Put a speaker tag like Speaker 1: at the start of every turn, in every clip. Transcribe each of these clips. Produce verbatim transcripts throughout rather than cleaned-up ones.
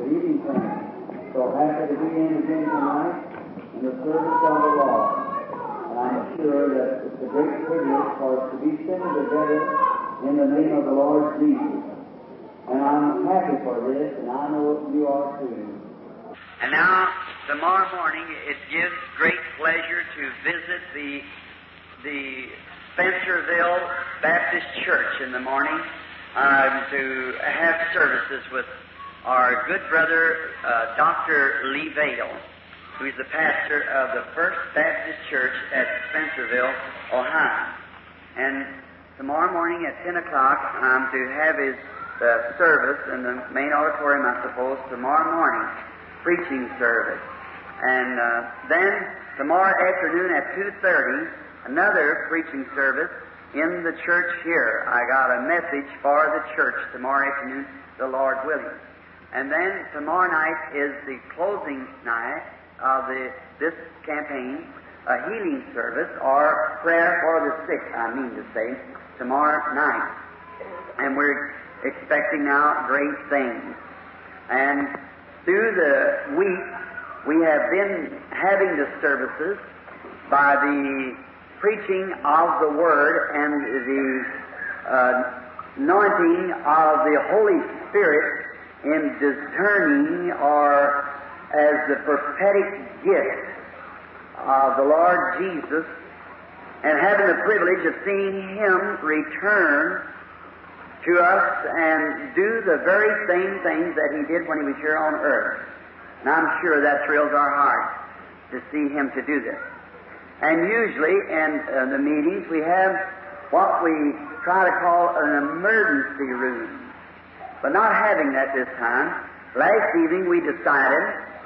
Speaker 1: leading things. So happy to be in again tonight in the service of the Lord. And I'm sure that it's a great privilege for us to be sitting together in the name of the Lord Jesus. And I'm happy for this, and I know you are too.
Speaker 2: And now, tomorrow morning, it gives great pleasure to visit the the Spencerville Baptist Church in the morning uh, to have services with our good brother, uh, Doctor Lee Vale, who is the pastor of the First Baptist Church at Spencerville, Ohio. And tomorrow morning at ten o'clock, I'm to have his uh, service in the main auditorium, I suppose, tomorrow morning, preaching service. And uh, then tomorrow afternoon at two thirty, another preaching service in the church here. I got a message for the church tomorrow afternoon, the Lord willing. And then tomorrow night is the closing night of the, this campaign, a healing service or prayer for the sick, I mean to say, tomorrow night. And we're expecting now great things. And through the week, we have been having the services by the preaching of the Word and the uh, anointing of the Holy Spirit in discerning or as the prophetic gift of the Lord Jesus, and having the privilege of seeing Him return to us and do the very same things that He did when He was here on earth. And I'm sure that thrills our hearts to see Him to do this. And usually in uh, the meetings we have what we try to call an emergency room. But not having that this time, last evening we decided,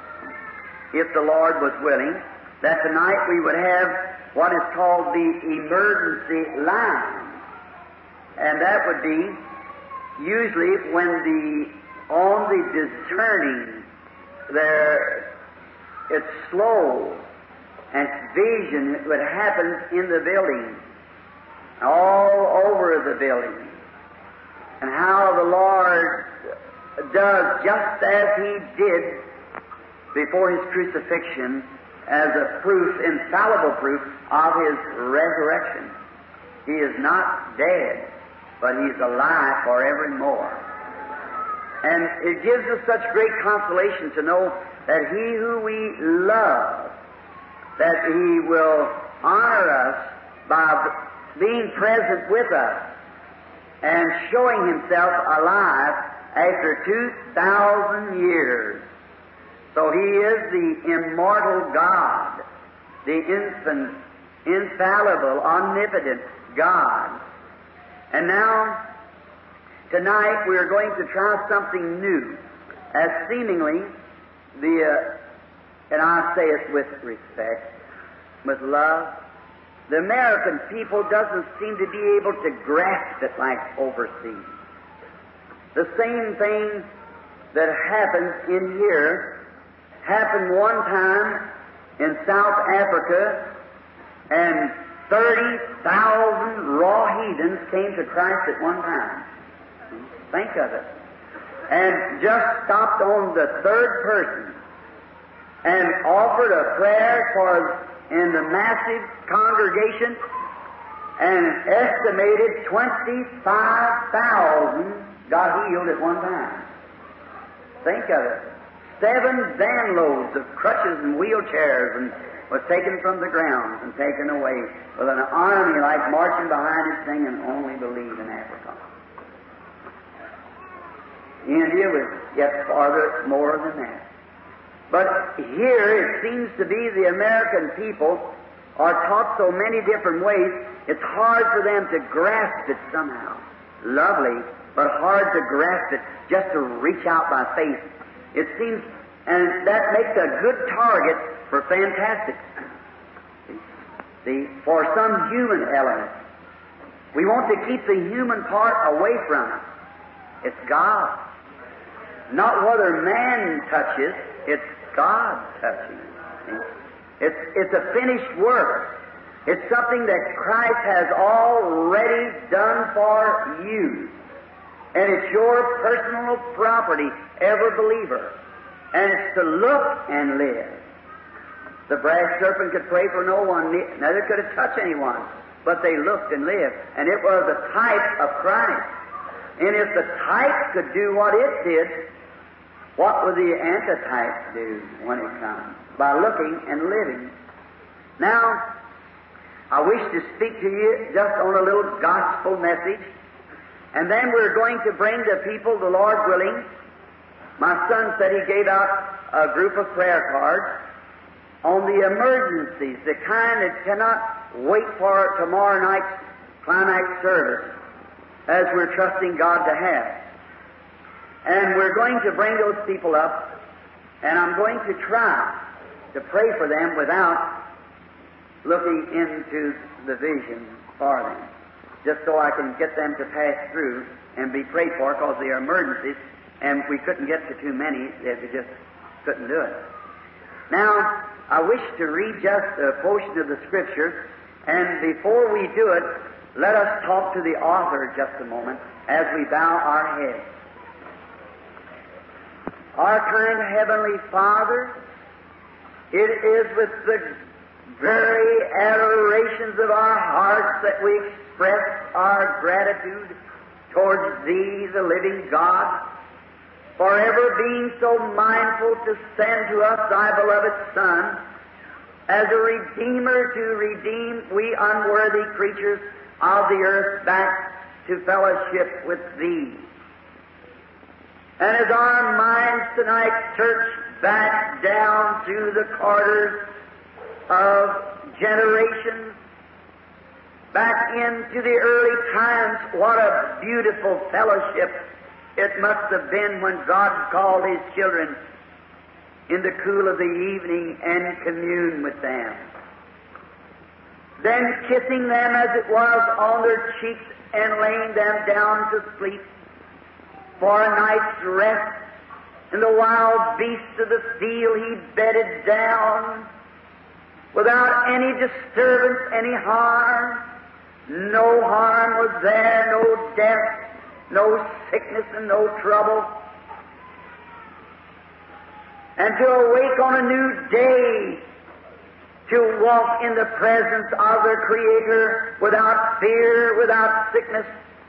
Speaker 2: if the Lord was willing, that tonight we would have what is called the emergency line. And that would be usually when the, on the discerning, there, it's slow, and vision would happen in the building, all over the building, and how the Lord does just as He did before His crucifixion as a proof, infallible proof of His resurrection. He is not dead, but He's alive forevermore. And it gives us such great consolation to know that He who we love, that He will honor us by being present with us and showing Himself alive after two thousand years. So He is the immortal God, the infant, infallible, omnipotent God. And now, tonight we are going to try something new, as seemingly the, uh, and I say it with respect, with love, the American people doesn't seem to be able to grasp it like overseas. The same thing that happens in here happened one time in South Africa, and thirty thousand raw heathens came to Christ at one time. Think of it. And just stopped on the third person and offered a prayer for in the massive congregation, and estimated twenty-five thousand got healed at one time. Think of it. Seven van loads of crutches and wheelchairs and was taken from the ground and taken away with an army like marching behind this thing and only believe in Africa. India was yet farther more than that. But here it seems to be the American people are taught so many different ways, it's hard for them to grasp it somehow. Lovely, but hard to grasp it, just to reach out by faith. It seems, and that makes a good target for fantastics. See, for some human element. We want to keep the human part away from it. It's God. Not whether man touches, it's God touching. It's, it's a finished work. It's something that Christ has already done for you. And it's your personal property, every believer. And it's to look and live. The brass serpent could pray for no one, neither could it touch anyone, but they looked and lived. And it was a type of Christ. And if the type could do what it did, what would the antitype do when it comes? By looking and living. Now, I wish to speak to you just on a little gospel message, and then we're going to bring the people, the Lord willing. My son said he gave out a group of prayer cards on the emergencies, the kind that cannot wait for tomorrow night's climax service, as we're trusting God to have. And we're going to bring those people up, and I'm going to try to pray for them without looking into the vision for them, just so I can get them to pass through and be prayed for, because they are emergencies, and we couldn't get to too many, that we just couldn't do it. Now, I wish to read just a portion of the Scripture, and before we do it, let us talk to the author just a moment as we bow our heads. Our kind Heavenly Father, it is with the very adorations of our hearts that we express our gratitude towards Thee, the living God, for ever being so mindful to send to us Thy beloved Son as a Redeemer to redeem we unworthy creatures of the earth back to fellowship with Thee. And as our minds tonight search back down through the corridors of generations, back into the early times, what a beautiful fellowship it must have been when God called His children in the cool of the evening and communed with them. Then kissing them as it was on their cheeks and laying them down to sleep for a night's rest. And the wild beasts of the field He bedded down without any disturbance, any harm. No harm was there, no death, no sickness, and no trouble. And to awake on a new day, to walk in the presence of their Creator without fear, without sickness.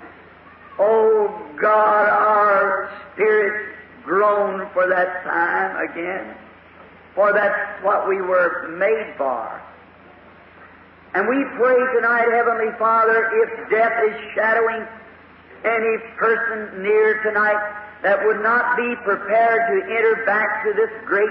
Speaker 2: Oh God, our spirits groan for that time again, for that's what we were made for. And we pray tonight, Heavenly Father, if death is shadowing any person near tonight that would not be prepared to enter back to this great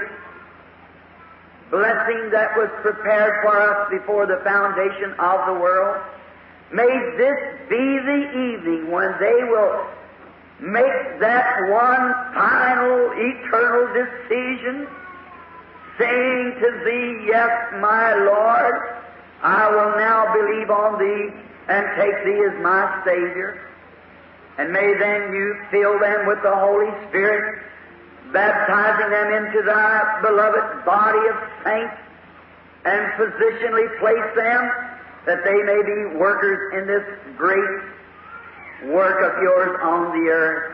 Speaker 2: blessing that was prepared for us before the foundation of the world, may this be the evening when they will make that one final eternal decision, saying to Thee, yes, my Lord, I will now believe on Thee and take Thee as my Savior. And may then You fill them with the Holy Spirit, baptizing them into Thy beloved body of saints, and positionally place them that they may be workers in this great work of Yours on the earth.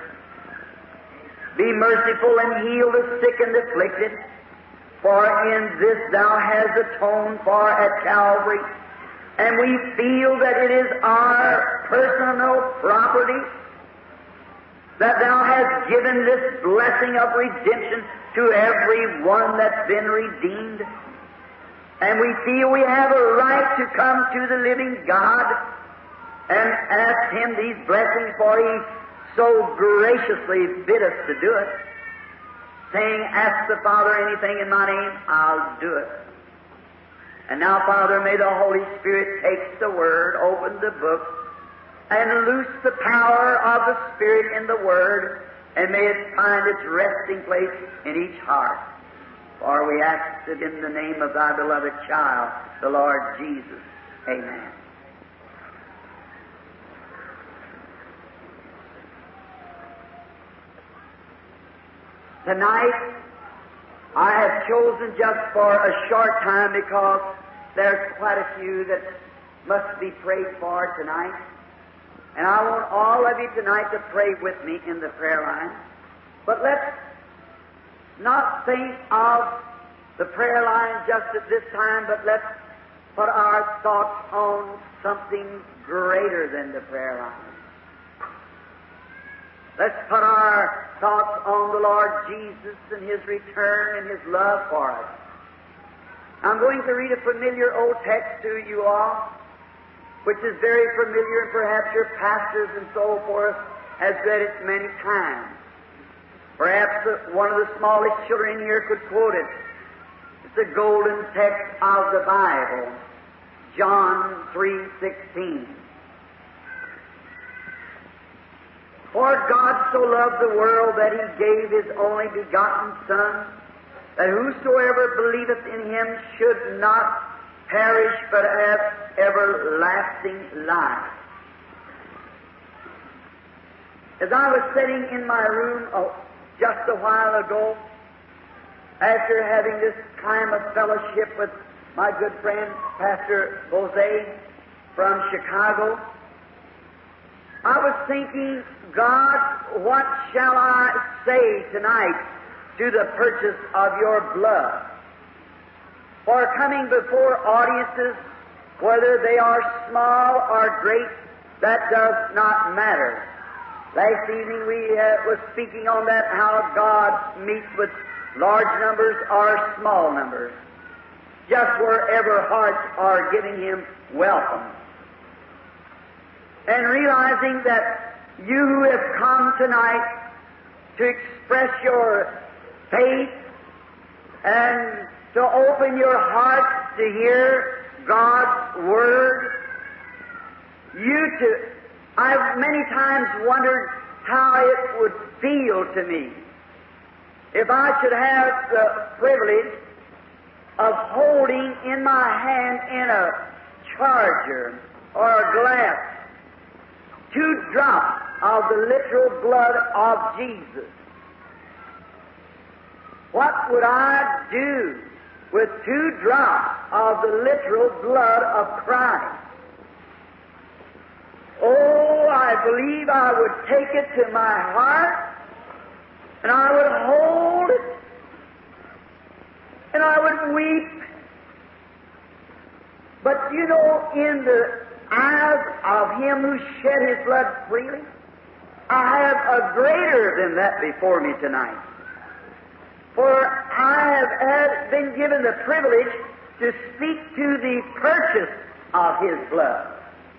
Speaker 2: Be merciful and heal the sick and afflicted, for in this Thou hast atoned for at Calvary, and we feel that it is our personal property, that Thou hast given this blessing of redemption to every one that's been redeemed. And we feel we have a right to come to the living God and ask Him these blessings, for He so graciously bid us to do it, saying, ask the Father anything in My name, I'll do it. And now, Father, may the Holy Spirit take the Word, open the book, and loose the power of the Spirit in the Word, and may it find its resting place in each heart. For we ask it in the name of Thy beloved child, the Lord Jesus. Amen. Tonight, I have chosen just for a short time because there's quite a few that must be prayed for tonight. And I want all of you tonight to pray with me in the prayer line. But let's not think of the prayer line just at this time, but let's put our thoughts on something greater than the prayer line. Let's put our thoughts on the Lord Jesus and His return and His love for us. I'm going to read a familiar old text to you all, which is very familiar, and perhaps your pastors and so forth has read it many times. Perhaps one of the smallest children here could quote it. It's a golden text of the Bible, John three sixteen. For God so loved the world that He gave His only begotten Son, that whosoever believeth in Him should not perish but have everlasting life. As I was sitting in my room oh, just a while ago, after having this time of fellowship with my good friend Pastor Bose from Chicago, I was thinking, God, what shall I say tonight to the purchase of your blood? For coming before audiences, whether they are small or great, that does not matter. Last evening we uh, was speaking on that, how God meets with large numbers or small numbers, just wherever hearts are giving Him welcome. And realizing that you who have come tonight to express your faith and to open your hearts to hear God's Word, you too, I've many times wondered how it would feel to me if I should have the privilege of holding in my hand in a charger or a glass two drops of the literal blood of Jesus. What would I do with two drops of the literal blood of Christ? Oh, I believe I would take it to my heart, and I would hold it, and I would weep. But you know, in the eyes of Him who shed His blood freely, I have a greater than that before me tonight. For I have had, been given the privilege to speak to the purchase of His blood.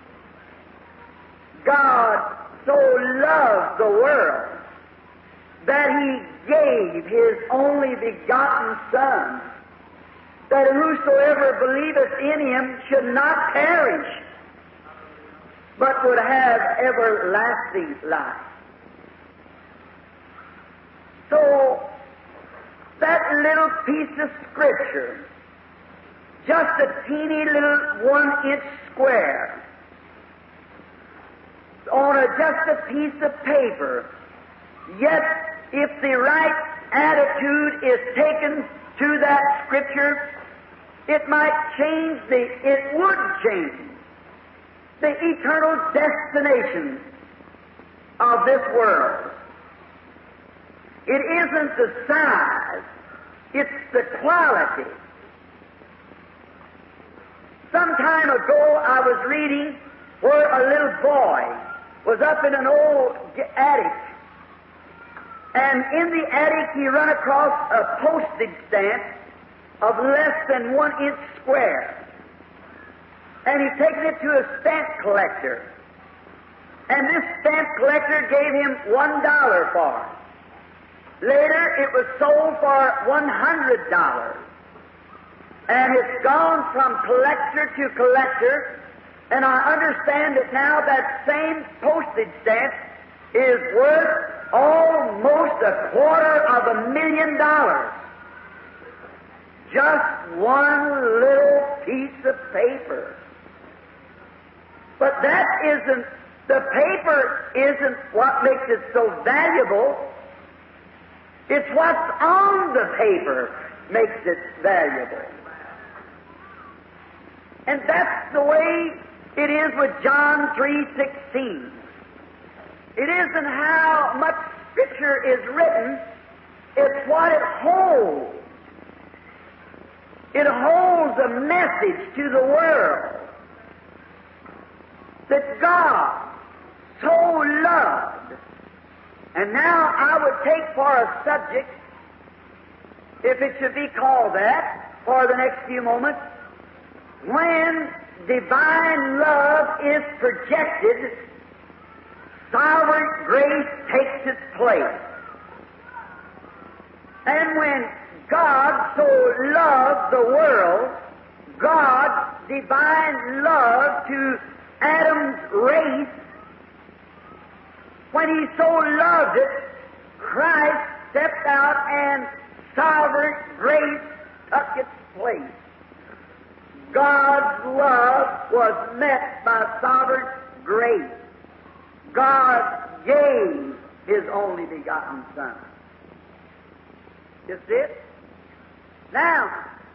Speaker 2: God so loved the world that He gave His only begotten Son, that whosoever believeth in Him should not perish, but would have everlasting life. So, that little piece of Scripture, just a teeny little one-inch square, on a, just a piece of paper, yet if the right attitude is taken to that Scripture, it might change the, it would change the eternal destination of this world. It isn't the size, it's the quality. Some time ago I was reading where a little boy was up in an old attic, and in the attic he run across a postage stamp of less than one inch square. And he taken it to a stamp collector. And this stamp collector gave him one dollar for it. Later it was sold for one hundred dollars. And it's gone from collector to collector, and I understand that now that same postage stamp is worth almost a quarter of a million dollars. Just one little piece of paper. But that isn't, the paper isn't what makes it so valuable. It's what's on the paper makes it valuable. And that's the way it is with John three sixteen. It isn't how much Scripture is written,
Speaker 3: It's what it holds. It holds a message to the world that God so loved. And now I would take for a subject, if it should be called that, for the next few moments, when divine love is projected, sovereign grace takes its place. And when God so loved the world, God's divine love to Adam's race, when He so loved it, Christ stepped out and sovereign grace took its place. God's love was met by sovereign grace. God gave His only begotten Son. You see it? Now,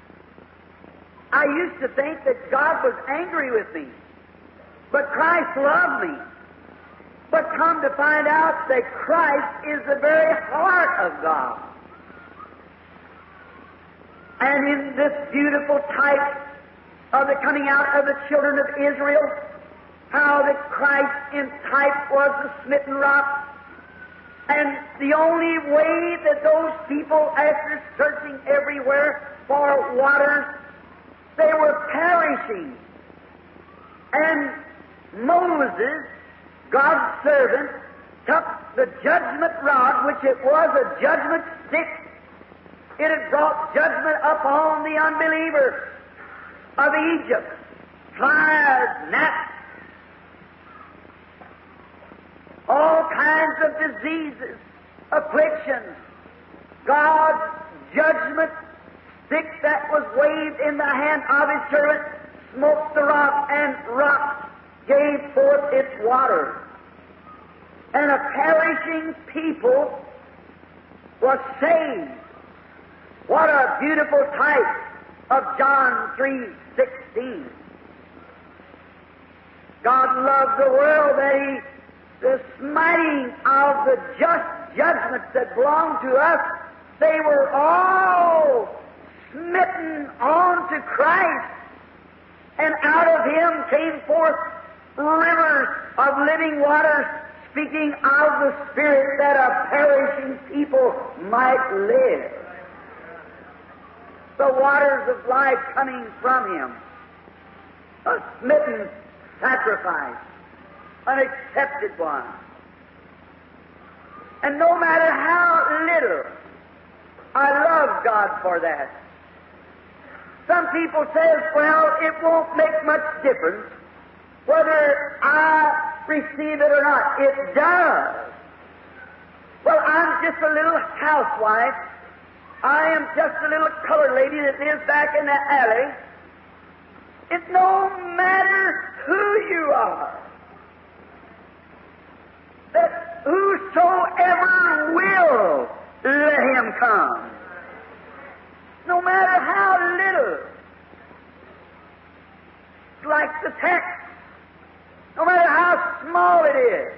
Speaker 3: I used to think that God was angry with me, but Christ loved me. But come to find out that Christ is the very heart of God. And in this beautiful type of the coming out of the children of Israel, how that Christ in type was the smitten rock, and the only way that those people, after searching everywhere for waters, they were perishing. And Moses, God's servant, took the judgment rod, which it was a judgment stick. It had brought judgment upon the unbelievers of Egypt. Flies, gnats, all kinds of diseases, afflictions. God's judgment stick that was waved in the hand of His servant smote the rock, and rock gave forth its water. And a perishing people was saved. What a beautiful type of John three sixteen. God loved the world that He, the smiting of the just judgments that belong to us, they were all smitten on to Christ, and out of Him came forth rivers of living waters, speaking of the Spirit that a perishing people might live. The waters of life coming from Him, a smitten sacrifice, an accepted one. And no matter how little, I love God for that. Some people say, well, it won't make much difference whether I receive it or not. It does. Well, I'm just a little housewife. I am just a little colored lady that lives back in the alley. It no matter who you are, that whosoever will, let him come. No matter how little. It's like the text. No matter how small it is.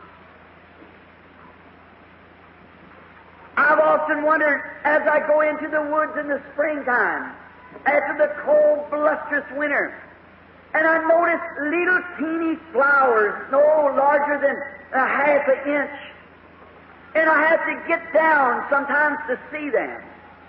Speaker 3: I've often wondered, as I go into the woods in the springtime, after the cold, blusterous winter, and I notice little teeny flowers, no larger than a half an inch, and I have to get down sometimes to see them.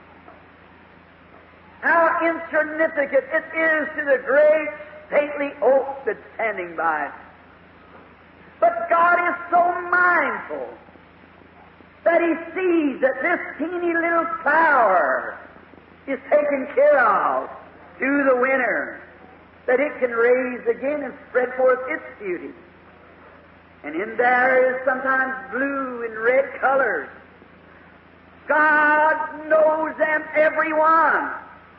Speaker 3: How insignificant it is to the great stately oak that's standing by. But God is so mindful that He sees that this teeny little flower is taken care of through the winter, that it can raise again and spread forth its beauty. And in there is sometimes blue and red colors. God knows them, every one.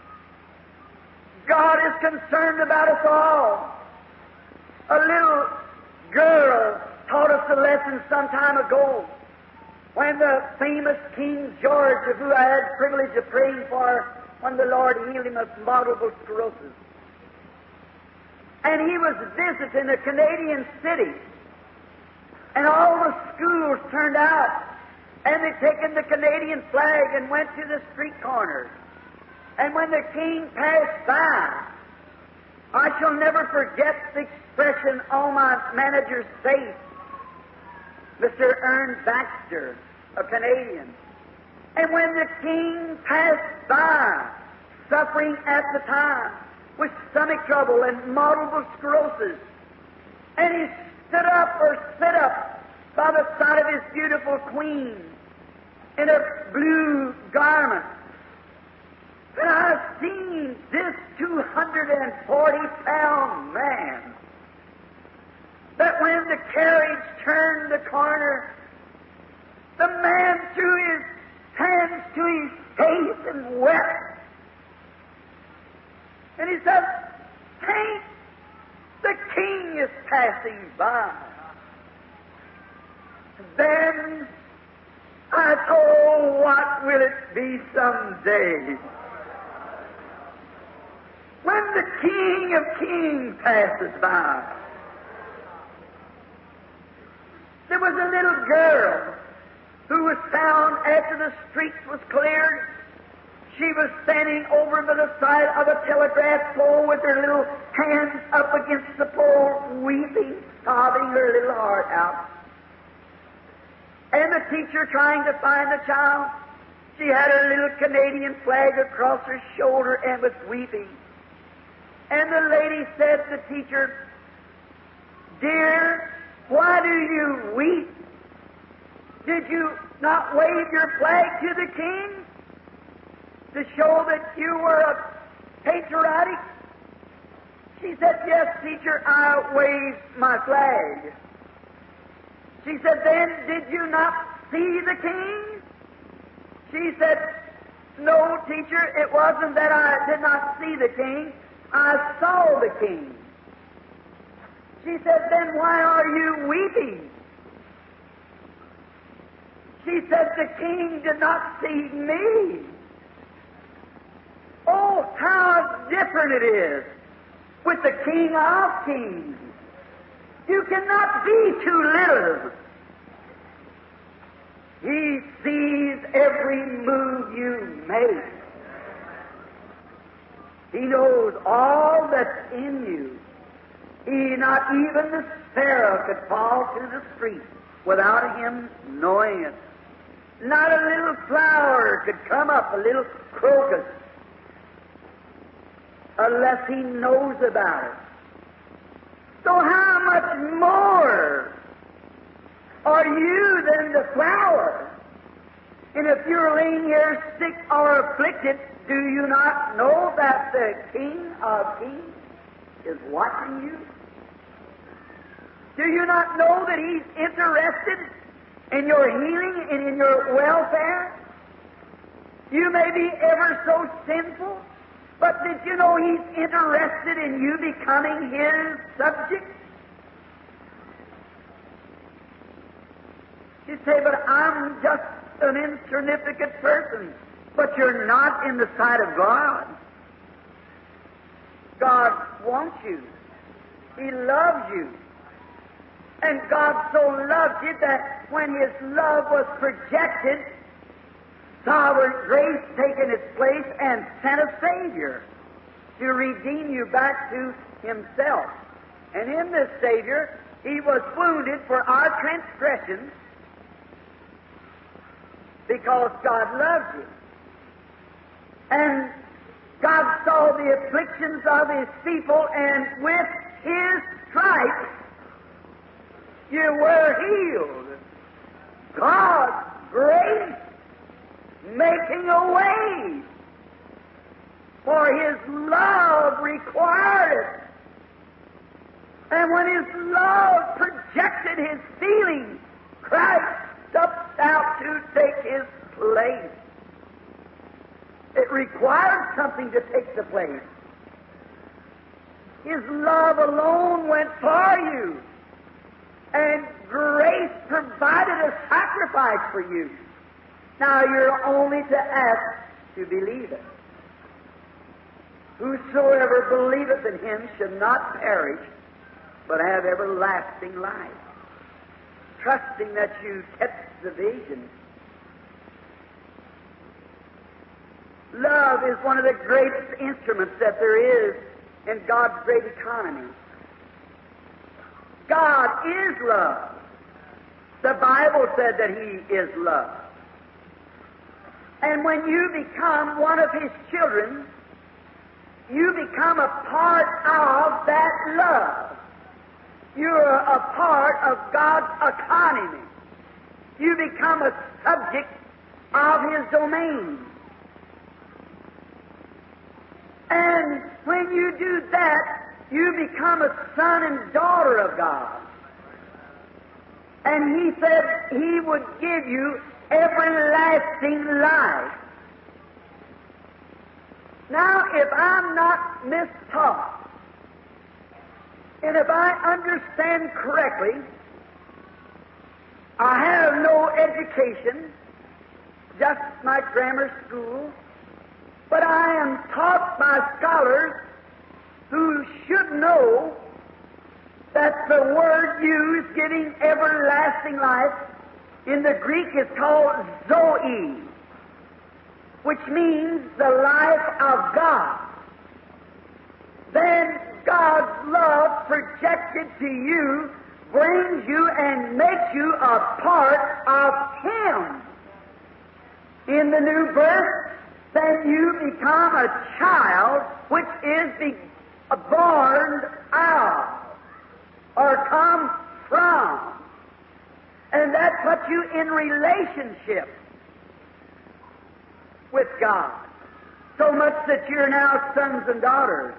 Speaker 3: God is concerned about us all. A little girl taught us a lesson some time ago when the famous King George, of who I had the privilege of praying for when the Lord healed him of multiple sclerosis. And he was visiting a Canadian city, and all the schools turned out, And they'd taken the Canadian flag and went to the street corner. And when the king passed by, I shall never forget the expression on my manager's face, Mister Ern Baxter, a Canadian. And when the king passed by, suffering at the time with stomach trouble and multiple sclerosis, and he stood up or sit up by the side of his beautiful queen in a blue garment. And I've seen this two hundred forty pound man, that when the carriage turned the corner, the man threw his hands to his face and wept. And he said, "Saint, the king is passing by." Then I thought, oh, what will it be someday when the King of Kings passes by? There was a little girl who was found after the street was cleared. She was standing over by the side of a telegraph pole with her little hands up against the pole, weeping, sobbing her little heart out. And the teacher trying to find the child, she had her little Canadian flag across her shoulder and was weeping. And the lady said to the teacher, "Dear, why do you weep? Did you not wave your flag to the king to show that you were a patriotic?" She said, "Yes, teacher, I waved my flag." She said, "Then did you not see the king?" She said, "No, teacher, it wasn't that I did not see the king. I saw the king." She said, "Then why are you weeping?" She said, "The king did not see me." Oh, how different it is with the King of Kings. You cannot be too little. He sees every move you make. He knows all that's in you. He, not even the sparrow could fall to the street without him knowing it. Not a little flower could come up, a little crocus, unless he knows about it. So how much more are you than the flower? And if you're laying here sick or afflicted, do you not know that the King of Kings is watching you? Do you not know that He's interested in your healing and in your welfare? You may be ever so sinful, but did you know He's interested in you becoming His subject? You say, "But I'm just an insignificant person." But you're not in the sight of God. God wants you. He loves you. And God so loved you that when His love was projected, sovereign grace taken its place and sent a Savior to redeem you back to Himself. And in this Savior, He was wounded for our transgressions because God loved you. And God saw the afflictions of His people, and with His stripes you were healed. God's grace making a way, for His love required it. And when His love projected His feelings, Christ stepped out to take His place. It required something to take the place. His love alone went for you, and grace provided a sacrifice for you. Now you're only to ask to believe it. Whosoever believeth in Him should not perish, but have everlasting life. Trusting that you kept the vision Love is one of the greatest instruments that there is in God's great economy. God is love. The Bible said that He is love. And when you become one of His children, you become a part of that love. You're a part of God's economy. You become a subject of His domain. And when you do that, you become a son and daughter of God. And He said He would give you everlasting life. Now, if I'm not mistaught, and if I understand correctly, I have no education, just my grammar school, but I am taught by scholars who should know that the word used giving everlasting life in the Greek is called Zoe, which means the life of God. Then God's love projected to you brings you and makes you a part of Him. In the new birth, then you become a child which is be born out or come from. And that puts you in relationship with God, so much that you're now sons and daughters.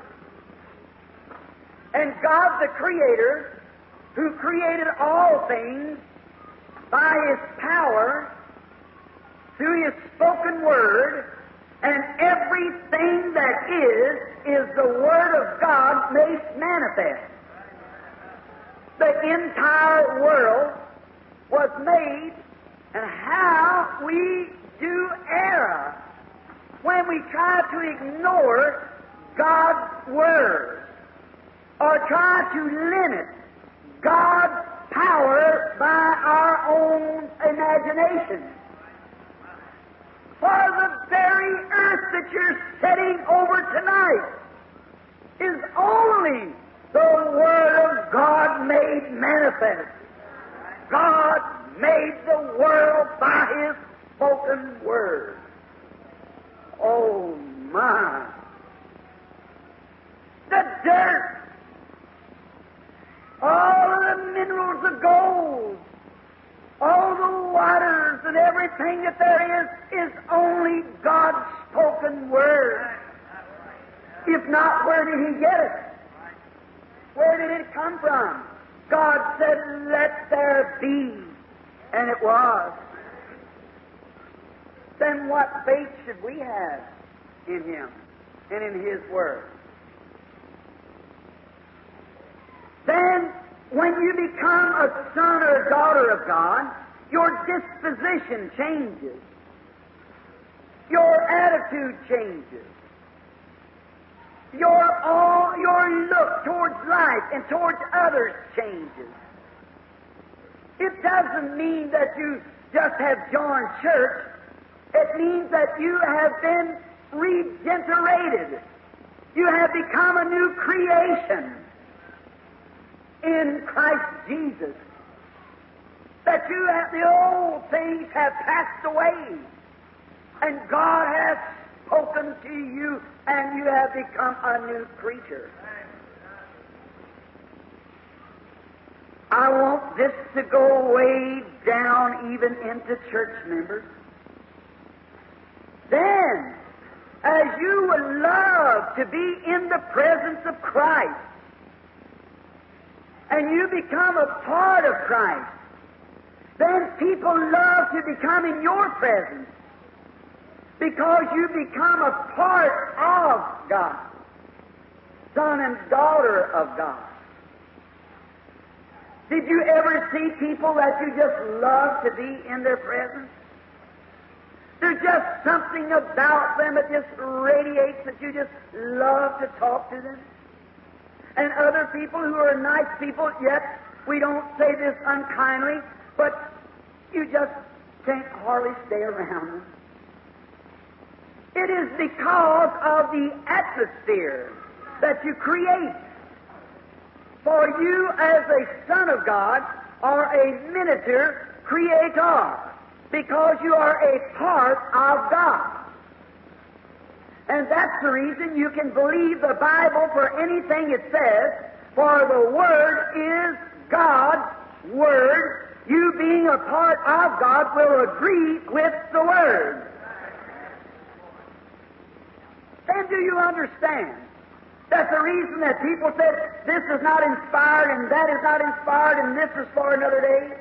Speaker 3: And God the Creator, who created all things by His power, through His spoken word, and everything that is, is the Word of God made manifest. The entire world was made, and how we do err when we try to ignore God's Word or try to limit God's power by our own imagination. For the very earth that you're sitting over tonight is only the Word of God made manifest. God made the world by His spoken word. Oh my! The dirt, all of the minerals of gold, all the waters and everything that there is, is only God's spoken word. If not, where did He get it? Where did it come from? God said, "Let there be," and it was. Then what faith should we have in Him and in His Word? Then, when you become a son or a daughter of God, your disposition changes. Your attitude changes. Your all your look towards life and towards others changes. It doesn't mean that you just have joined church. It means that you have been regenerated. You have become a new creation in Christ Jesus. That you have, the old things have passed away, and God has spoken to you, and you have become a new creature. I want this to go way down even into church members. Then, as you would love to be in the presence of Christ, and you become a part of Christ, then people love to become in your presence because you become a part of God, son and daughter of God. Did you ever see people that you just love to be in their presence? There's just something about them that just radiates that you just love to talk to them. And other people who are nice people, yet we don't say this unkindly, but you just can't hardly stay around them. It is because of the atmosphere that you create. For you, as a son of God, are a miniature creator, because you are a part of God. And that's the reason you can believe the Bible for anything it says, for the Word is God's Word. You being a part of God will agree with the Word. And do you understand that the reason that people said this is not inspired and that is not inspired and this is for another day?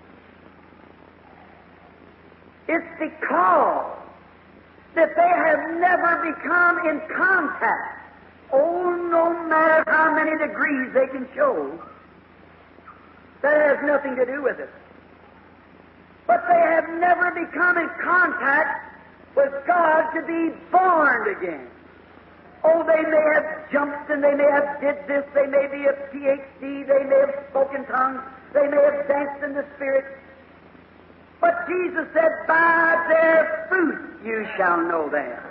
Speaker 3: It's because that they have never become in contact. Oh, no matter how many degrees they can show, that has nothing to do with it. But they have never become in contact with God to be born again. Oh, they may have jumped and they may have did this, they may be a P H D, they may have spoken tongues, they may have danced in the Spirit. But Jesus said, by their fruit you shall know them.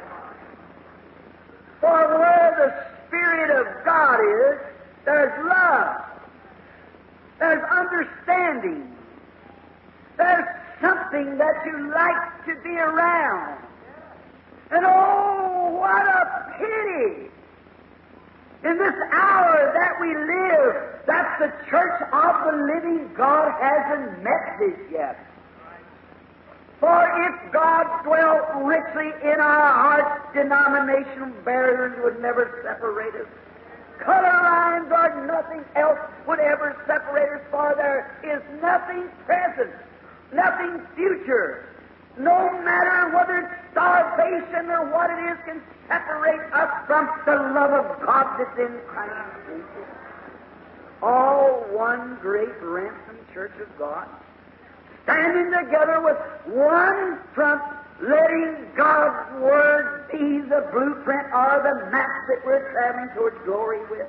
Speaker 3: For where the Spirit of God is, there's love, there's understanding, there's something that you like to be around. And oh, what a pity! In this hour that we live, that the church of the living God hasn't met this yet. For if God dwelt richly in our hearts, denominational barriers would never separate us. Color lines or nothing else would ever separate us, for there is nothing present, nothing future. No matter whether it's starvation or what it is, can separate us from the love of God that's in Christ Jesus. All one great ransomed church of God, standing together with one front, letting God's Word be the blueprint or the map that we're traveling towards glory with.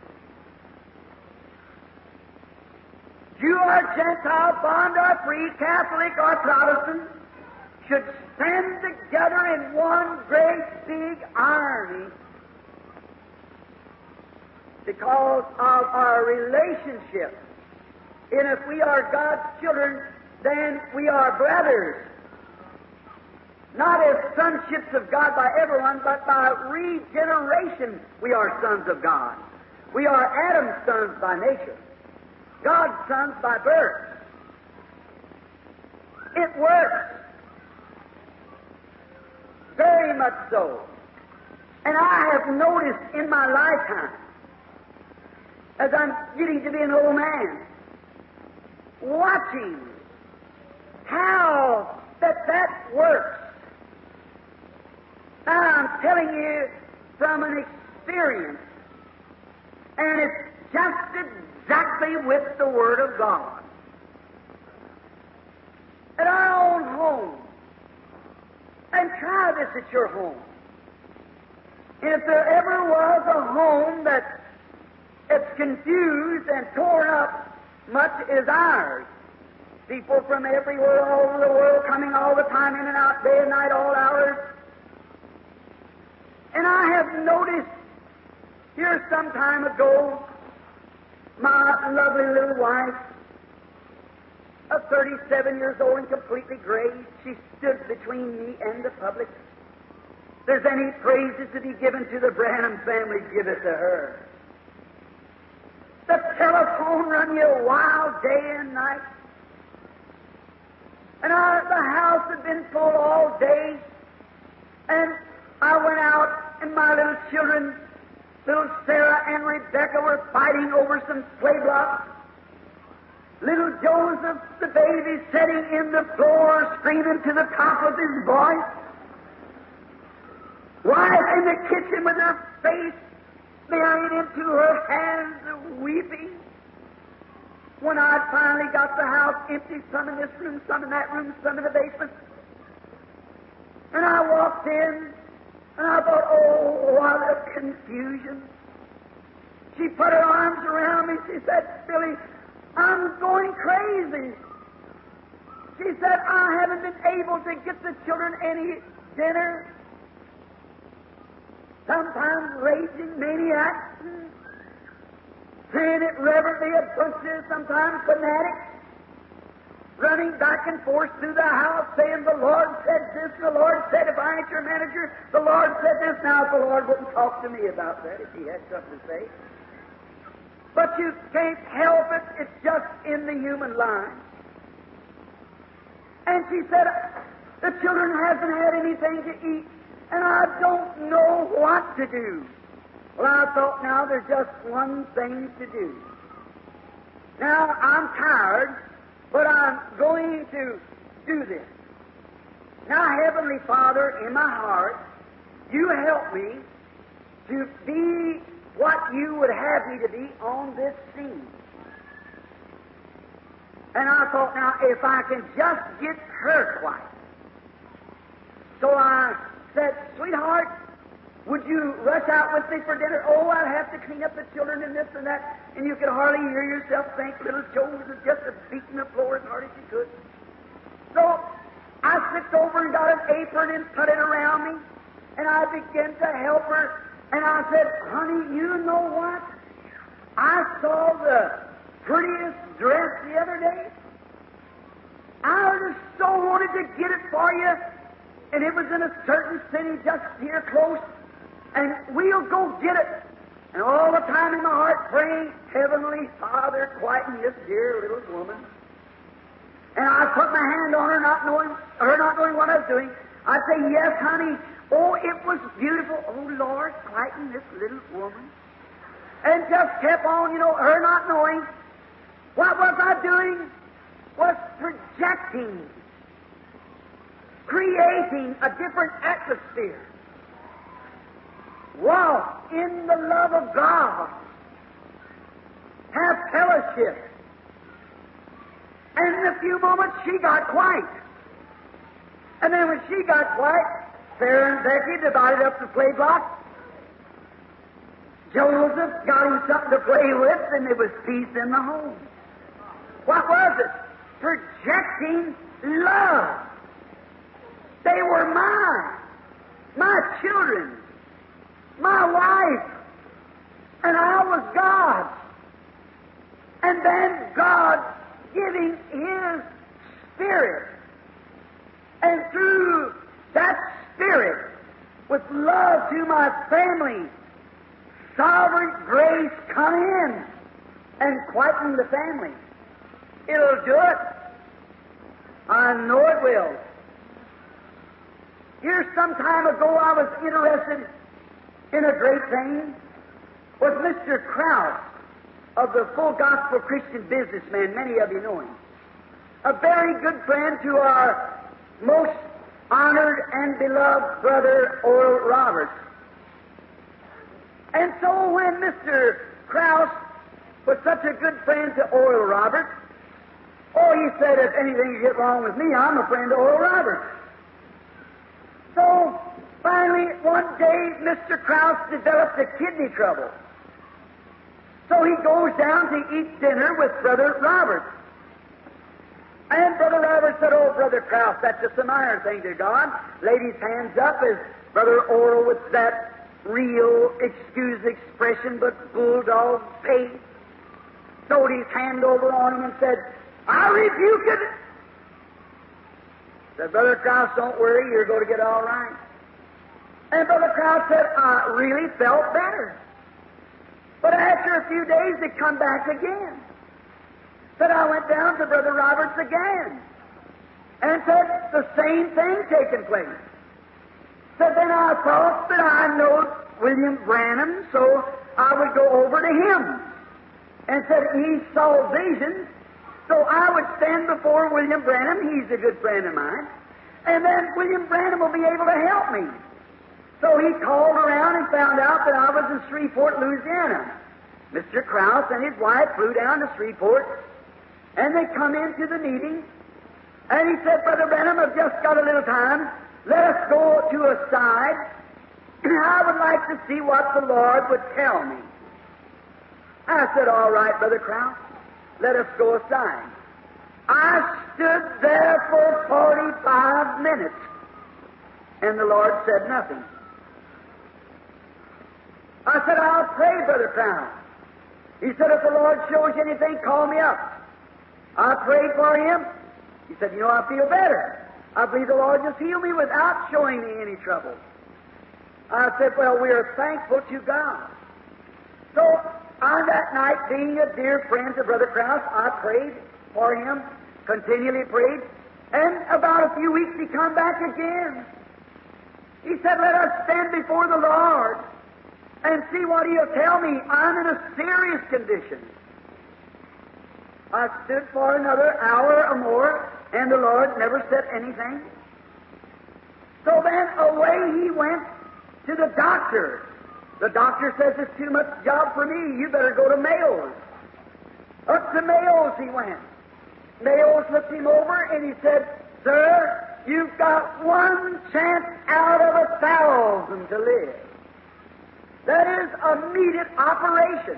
Speaker 3: Jew or Gentile, bond or free, Catholic or Protestant, should stand together in one great big army because of our relationship. And if we are God's children, then we are brothers. Not as sonships of God by everyone, but by regeneration we are sons of God. We are Adam's sons by nature, God's sons by birth. It works. Very much so. And I have noticed in my lifetime, as I'm getting to be an old man, watching how that that works. Now, I'm telling you from an experience, and it's just exactly with the Word of God. At our own home, and try this at your home. If there ever was a home that it's confused and torn up, much as ours, people from everywhere all over the world coming all the time, in and out, day and night, all hours. And I have noticed here some time ago, my lovely little wife, of thirty-seven years old and completely gray, she stood between me and the public. If there's any praises to be given to the Branham family, give it to her. The telephone run you wild day and night. And our, the house had been full all day. And I went out, and my little children, little Sarah and Rebecca, were fighting over some play blocks. Little Joseph, the baby, sitting in the floor, screaming to the top of his voice. Wife in the kitchen with her face buried into her hands, weeping. When I finally got the house empty, some in this room, some in that room, some in the basement, and I walked in, and I thought, oh, what a confusion. She put her arms around me. She said, Billy, I'm going crazy. She said, I haven't been able to get the children any dinner. sometimes raging maniacs, saying it reverently at bushes, sometimes fanatics, running back and forth through the house, saying, the Lord said this, the Lord said, if I ain't your manager, the Lord said this. Now, if the Lord wouldn't talk to me about that, if He had something to say. But you can't help it, it's just in the human line. And she said, the children hasn't had anything to eat, and I don't know what to do. Well, I thought, now there's just one thing to do. Now, I'm tired, but I'm going to do this. Now, Heavenly Father, in my heart, you help me to be what you would have me to be on this scene. And I thought, now, if I can just get her quiet. So I said, sweetheart, would you rush out with me for dinner? Oh, I'd have to clean up the children and this and that. And you could hardly hear yourself think little Joe was just a beating the floor as hard as she could. So I slipped over and got an apron and put it around me. And I began to help her. And I said, honey, you know what? I saw the prettiest dress the other day. I just so wanted to get it for you. And it was in a certain city just here close. And we'll go get it. And all the time in my heart praying, Heavenly Father, quieten this dear little woman. And I put my hand on her, not knowing her not knowing what I was doing. I'd say, yes, honey. Oh, it was beautiful. Oh, Lord, quieten this little woman. And just kept on, you know, her not knowing. What was I doing? Was projecting, creating a different atmosphere. Walk in the love of God. Have fellowship. And in a few moments she got quiet. And then when she got quiet, Sarah and Becky divided up the play block. Joseph got him something to play with, and there was peace in the home. What was it? Projecting love. They were mine, my children, my wife, and I was God's. And then God giving His Spirit. And through that Spirit, with love to my family, sovereign grace come in and quieten the family. It'll do it. I know it will. Here some time ago I was interested in a great thing with Mister Krause of the Full Gospel Christian Businessman. Many of you know him. A very good friend to our most honored and beloved brother, Oral Roberts. And so when Mister Krause was such a good friend to Oral Roberts, oh, he said, if anything get wrong with me, I'm a friend of Oral Roberts. So finally, one day, Mister Krause developed a kidney trouble. So he goes down to eat dinner with Brother Roberts. And Brother Roberts said, oh, Brother Krause, that's just a minor thing to God. Laid his hands up as Brother Oral with that real, excuse the expression, but bulldog pace, throwed his hand over on him and said, I rebuke it. Said, Brother Krause, don't worry, you're going to get all right. And Brother Krause said, I really felt better. But after a few days, it come back again. Said, I went down to Brother Roberts again. And said, the same thing taking place. Said, then I thought that I know William Branham, so I would go over to him. And said, he saw visions, so I would stand before William Branham. He's a good friend of mine. And then William Branham will be able to help me. So he called around and found out that I was in Shreveport, Louisiana. Mister Krause and his wife flew down to Shreveport, and they come into the meeting, and he said, Brother Branham, I've just got a little time. Let us go to a side. I would like to see what the Lord would tell me. I said, all right, Brother Krause, let us go aside. I stood there for forty-five minutes, and the Lord said nothing. I said, I'll pray, Brother Crown. He said, if the Lord shows you anything, call me up. I prayed for him. He said, you know, I feel better. I believe the Lord just healed me without showing me any trouble. I said, well, we are thankful to God. So, on that night, being a dear friend of Brother Krause, I prayed for him, continually prayed, and about a few weeks he come back again. He said, let us stand before the Lord and see what He'll tell me. I'm in a serious condition. I stood for another hour or more, and the Lord never said anything. So then away he went to the doctor. The doctor says, it's too much job for me. You better go to Mayo's. Up to Mayo's he went. Mayo's looked him over, and he said, sir, you've got one chance out of a thousand to live. That is immediate operation.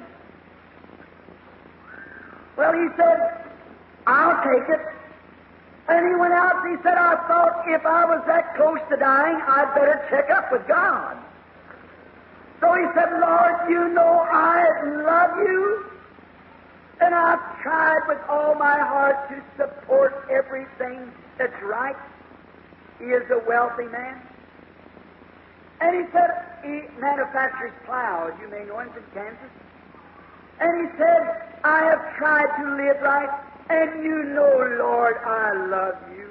Speaker 3: Well, he said, I'll take it. And he went out and he said, I thought if I was that close to dying, I'd better check up with God. So he said, Lord, you know I love you, and I've tried with all my heart to support everything that's right. He is a wealthy man. And he said, he manufactures plows. You may know him from Kansas. And he said, I have tried to live right, and you know, Lord, I love you.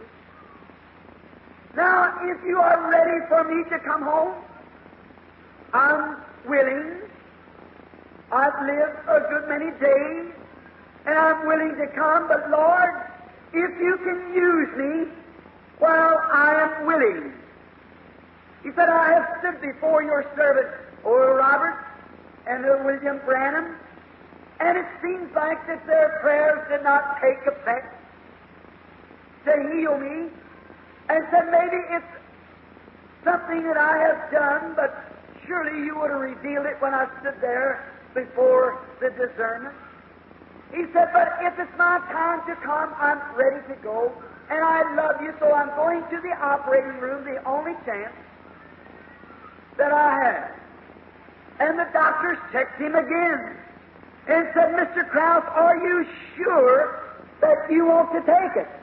Speaker 3: Now, if you are ready for me to come home, I'm willing. I've lived a good many days, and I'm willing to come, but Lord, if you can use me, well, I am willing. He said, I have stood before your servant, Oral Roberts and William Branham, and it seems like that their prayers did not take effect to heal me, and said, maybe it's something that I have done, but surely you would have revealed it when I stood there before the discernment. He said, but if it's my time to come, I'm ready to go, and I love you, so I'm going to the operating room, the only chance that I have. And the doctors checked him again and said, Mister Krause, are you sure that you want to take it?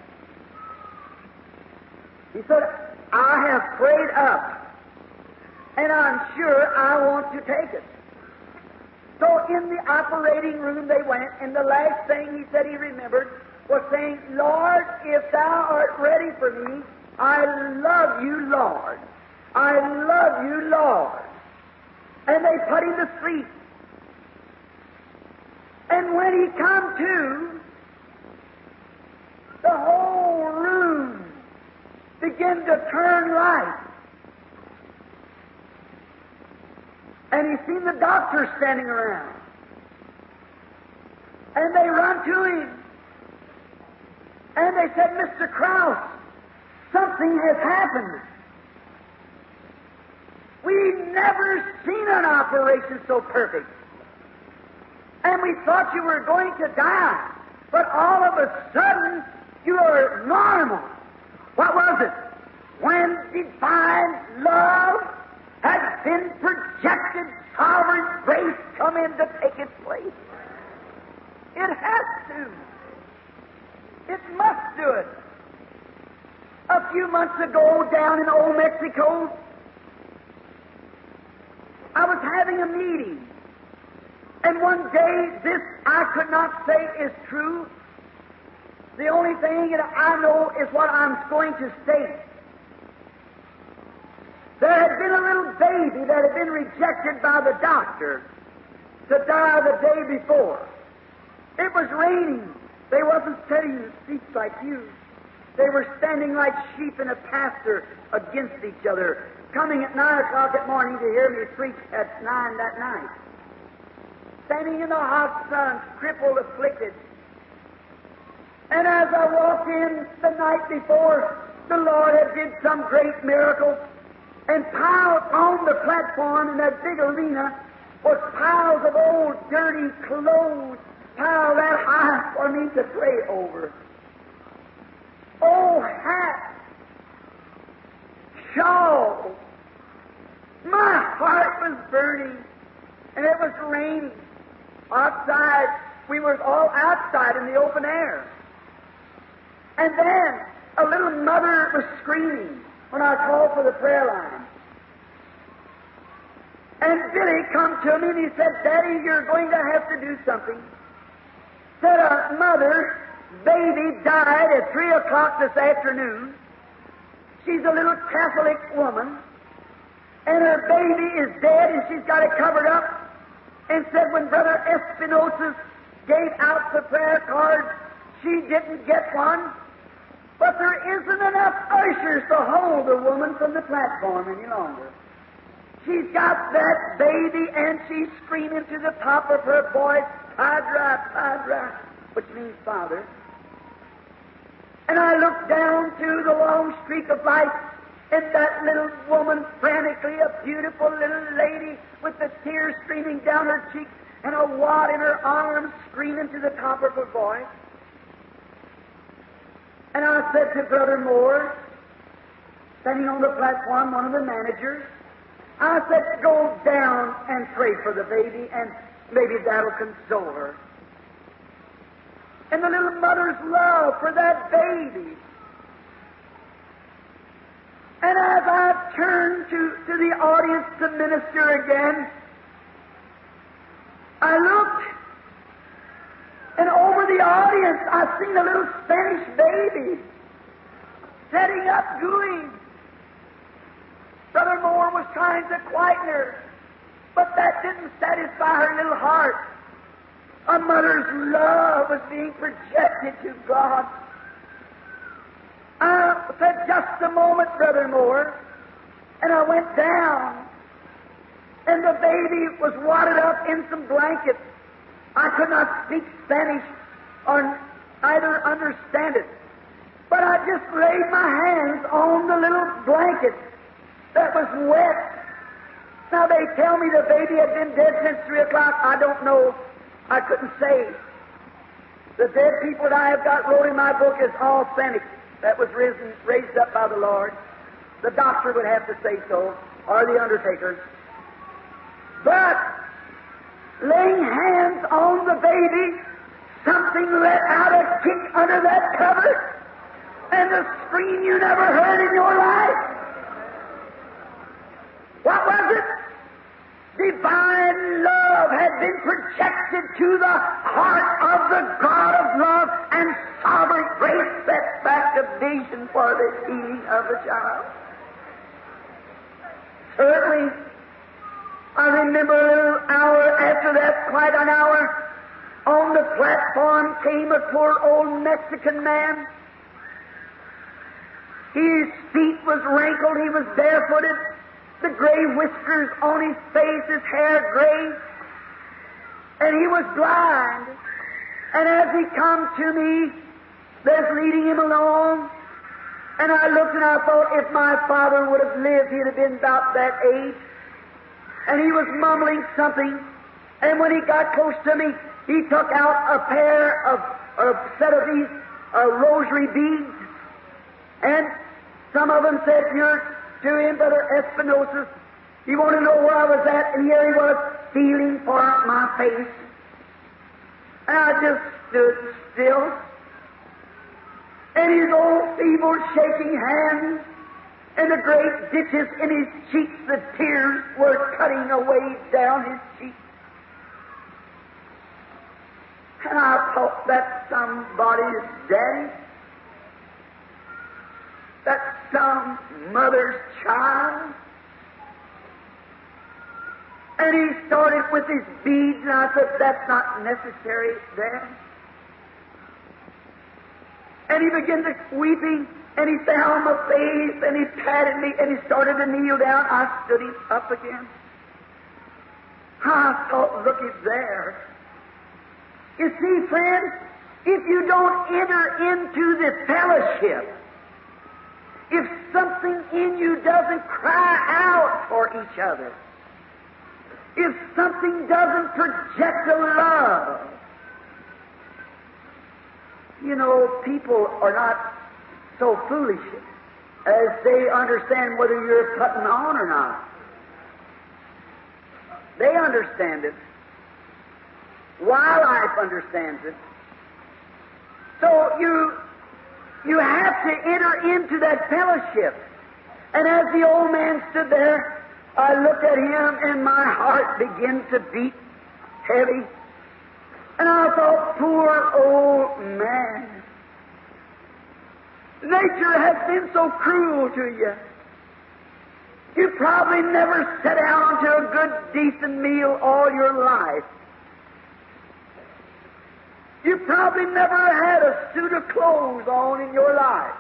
Speaker 3: He said, I have prayed up, and I'm sure I want to take it. So in the operating room they went, and the last thing he said he remembered was saying, Lord, if thou art ready for me, I love you, Lord. I love you, Lord. And they put him to sleep. And when he come to, the whole room began to turn light. And he seen the doctors standing around. And they run to him. And they said, Mister Krause, something has happened. We've never seen an operation so perfect. And we thought you were going to die. But all of a sudden, you are normal. What was it? When divine love had been projected, sovereign grace come in to take its place. It has to. It must do it. A few months ago, down in Old Mexico, I was having a meeting, and one day, this I could not say is true. The only thing that I know is what I'm going to state. There had been a little baby that had been rejected by the doctor to die the day before. It was raining. They wasn't sitting in seats like you. They were standing like sheep in a pasture against each other, coming at nine o'clock at morning to hear me preach at nine that night. Standing in the hot sun, crippled, afflicted. And as I walked in the night before, the Lord had did some great miracle, and piled on the platform in that big arena was piles of old dirty clothes, piled that high for me to pray over. Old hats, shawls. My heart was burning. and it was rain outside. We were all outside in the open air. And then a little mother was screaming when I called for the prayer line. And Billy come to me and he said, Daddy, you're going to have to do something. Said a mother, baby died at three o'clock this afternoon. She's a little Catholic woman, and her baby is dead, and she's got it covered up. And said when Brother Espinosa gave out the prayer cards, she didn't get one. But there isn't enough ushers to hold the woman from the platform any longer. She's got that baby, and she's screaming to the top of her voice, Padre, Padre, which means Father. And I looked down through the long streak of light, and that little woman, frantically, a beautiful little lady with the tears streaming down her cheeks and a wad in her arms, screaming to the top of her voice. And I said to Brother Moore, standing on the platform, one of the managers, I said, go down and pray for the baby, and maybe that'll console her. And the little mother's love for that baby. And as I turned to, to the audience to minister again, I looked, and over the audience I seen a little Spanish baby setting up gooey. Brother Moore was trying to quieten her, but that didn't satisfy her little heart. A mother's love was being projected to God. I said, just a moment, Brother Moore, and I went down, and the baby was wadded up in some blankets. I could not speak Spanish or either understand it, but I just laid my hands on the little blanket that was wet. Now they tell me the baby had been dead since three o'clock. I don't know. I couldn't say. The dead people that I have got wrote in my book is all authentic. That was risen, raised up by the Lord. The doctor would have to say so, or the undertaker. But laying hands on the baby, something let out a kick under that cover, and a scream you never heard in your life. What was it? Divine love had been projected to the heart of the God of love, and sovereign grace set back a vision for the healing of the child. Certainly, I remember a little hour after that, quite an hour, on the platform came a poor old Mexican man. His feet was wrinkled, he was barefooted, the gray whiskers on his face, his hair gray, and he was blind. And as he come to me, there's leading him along, and I looked and I thought, if my father would have lived, he'd have been about that age. And he was mumbling something, and when he got close to me, he took out a pair of, or a set of these uh, rosary beads, and some of them said, you're to him, Brother Espinosa. You want to know where I was at? And here he was, feeling for my face. And I just stood still. And his old feeble shaking hands, and the great ditches in his cheeks, the tears were cutting away down his cheeks. And I thought, that's somebody's daddy. That's some mother's child. And he started with his beads, and I said, that's not necessary there. And he began to weeping, and he fell on my face, and he patted me, and he started to kneel down. I stood him up again. I thought, look, he's there. You see, friends, if you don't enter into the fellowship, if something in you doesn't cry out for each other, if something doesn't project a love, you know, people are not so foolish as they understand whether you're putting on or not. They understand it. Wildlife understands it. So you, you have to enter into that fellowship. And as the old man stood there, I looked at him and my heart began to beat heavy. And I thought, poor old man. Nature has been so cruel to you. You probably never sat down to a good, decent meal all your life. You probably never had a suit of clothes on in your life.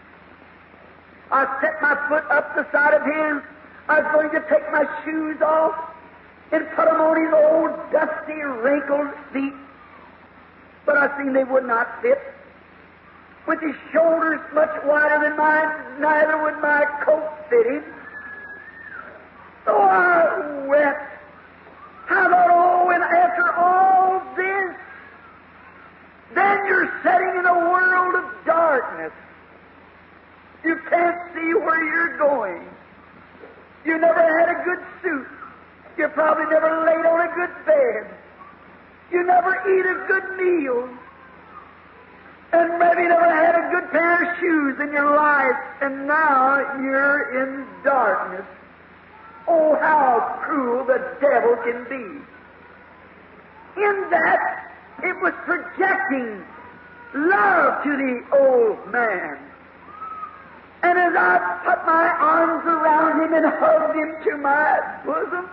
Speaker 3: I set my foot up the side of his. I was going to take my shoes off and put them on his old, dusty, wrinkled feet. But I seen they would not fit. With his shoulders much wider than mine, neither would my coat fit him. So I wept. I thought, oh, and after all this, then you're sitting in a world of darkness. You can't see where you're going. You never had a good suit. You probably never laid on a good bed. You never eat a good meal. And maybe never had a good pair of shoes in your life. And now you're in darkness. Oh, how cruel the devil can be. In that, it was projecting love to the old man. And as I put my arms around him and hugged him to my bosom,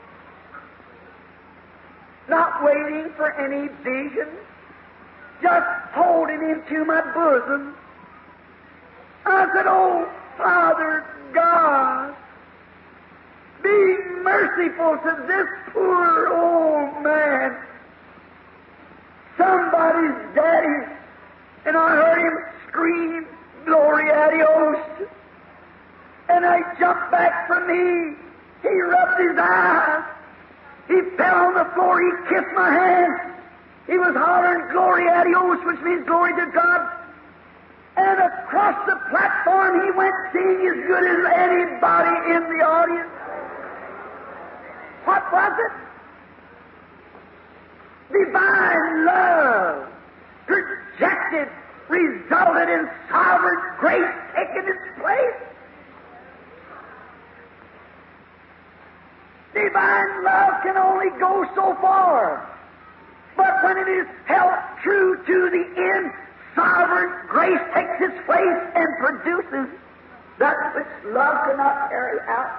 Speaker 3: not waiting for any vision, just holding him to my bosom, I said, oh, Father God, be merciful to this poor old man. Somebody's daddy. And I heard him scream, glory adios. And I jumped back from me. He rubbed his eyes. He fell on the floor. He kissed my hand. He was hollering, glory adios, which means glory to God. And across the platform he went singing as good as anybody in the audience. What was it? Divine love, projected, resulted in sovereign grace taking its place. Divine love can only go so far. But when it is held true to the end, sovereign grace takes its place and produces that which love cannot carry out.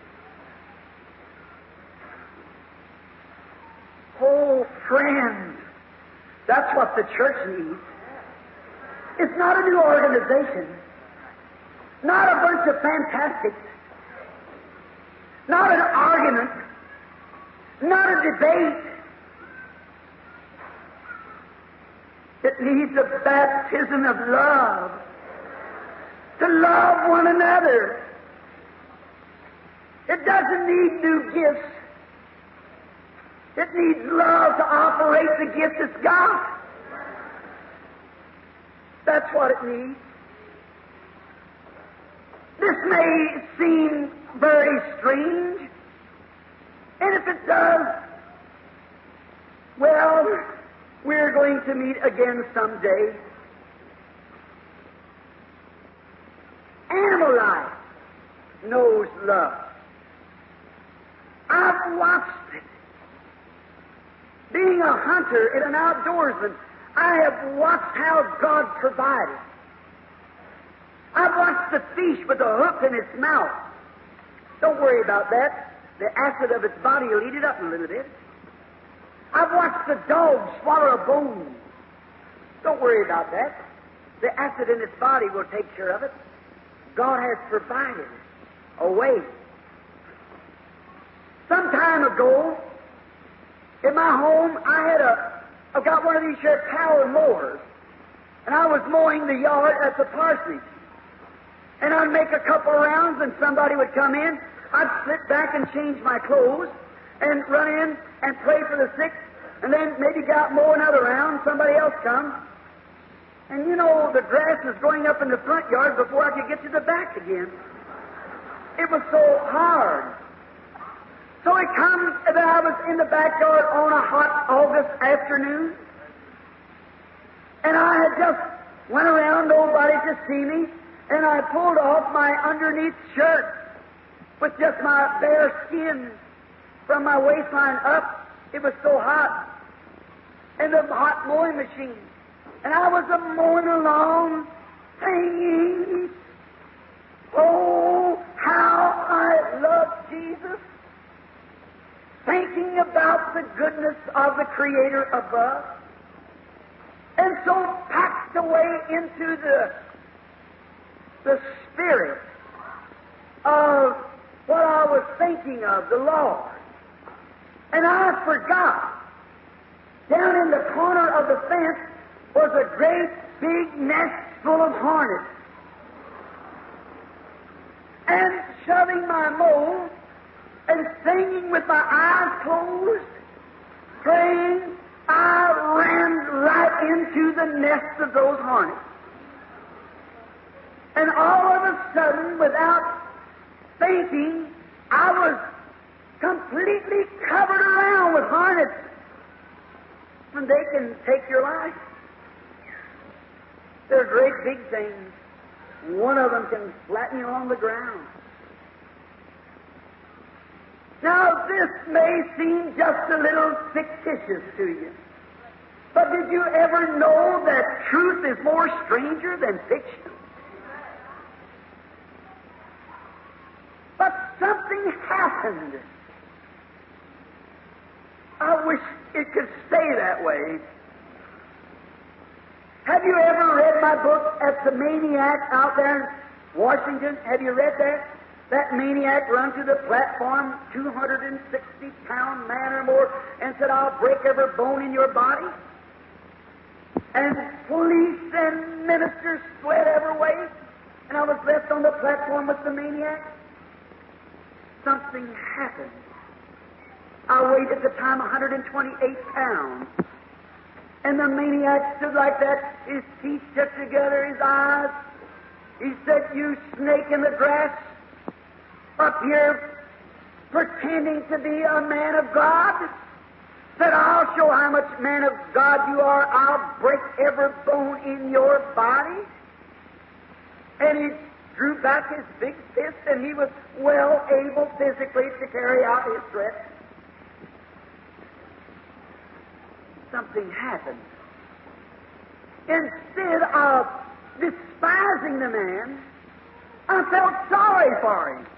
Speaker 3: Oh, friends, that's what the church needs. It's not a new organization, not a bunch of fantastics, not an argument, not a debate. It needs a baptism of love, to love one another. It doesn't need new gifts. It needs love to operate the gift it's got. That's what it needs. This may seem very strange, and if it does, well, we're going to meet again someday. Animal life knows love. I've watched it. Being a hunter and an outdoorsman, I have watched how God provided. I've watched the fish with a hook in its mouth. Don't worry about that. The acid of its body will eat it up a little bit. I've watched the dog swallow a bone. Don't worry about that. The acid in its body will take care of it. God has provided a way. Some time ago, in my home, I had a, I've got one of these here power mowers, and I was mowing the yard at the parsonage. And I'd make a couple of rounds, and somebody would come in. I'd slip back and change my clothes, and run in and pray for the sick, and then maybe go out and mow another round. Somebody else comes. And you know, the grass was growing up in the front yard before I could get to the back again. It was so hard. So So it comes that I was in the backyard on a hot August afternoon, and I had just went around, nobody to see me, and I pulled off my underneath shirt with just my bare skin from my waistline up. It was so hot. And the hot mowing machine. And I was a mowing along, singing, oh, how I love Jesus, thinking about the goodness of the Creator above, and so packed away into the, the spirit of what I was thinking of, the Lord. And I forgot. Down in the corner of the fence was a great big nest full of hornets. And shoving my mow and singing with my eyes closed, praying, I ran right into the nest of those hornets. And all of a sudden, without thinking, I was completely covered around with hornets. And they can take your life. They're great big things. One of them can flatten you on the ground. Now, this may seem just a little fictitious to you, but did you ever know that truth is more stranger than fiction? But something happened. I wish it could stay that way. Have you ever read my book, At the Maniac out there in Washington? Have you read that? That maniac run to the platform, two hundred sixty pound man or more, and said, I'll break every bone in your body. And police and ministers fled every way, and I was left on the platform with the maniac. Something happened. I weighed at the time one hundred twenty-eight pounds. And the maniac stood like that, his teeth stuck together, his eyes. He said, you snake in the grass, up here pretending to be a man of God. Said, I'll show how much man of God you are. I'll break every bone in your body. And he drew back his big fist, and he was well able physically to carry out his threat. Something happened. Instead of despising the man, I felt sorry for him.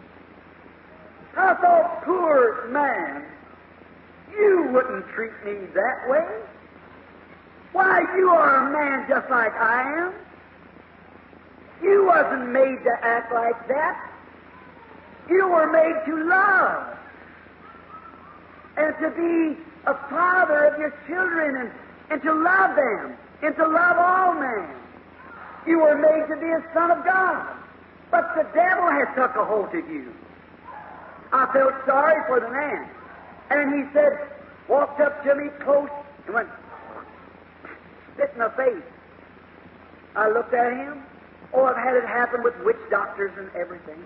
Speaker 3: I thought, poor man, you wouldn't treat me that way. Why, you are a man just like I am. You wasn't made to act like that. You were made to love and to be a father of your children, and, and to love them, and to love all men. You were made to be a son of God. But the devil has took a hold of you. I felt sorry for the man. And he said, walked up to me close, and went, spit in the face. I looked at him. Oh, I've had it happen with witch doctors and everything.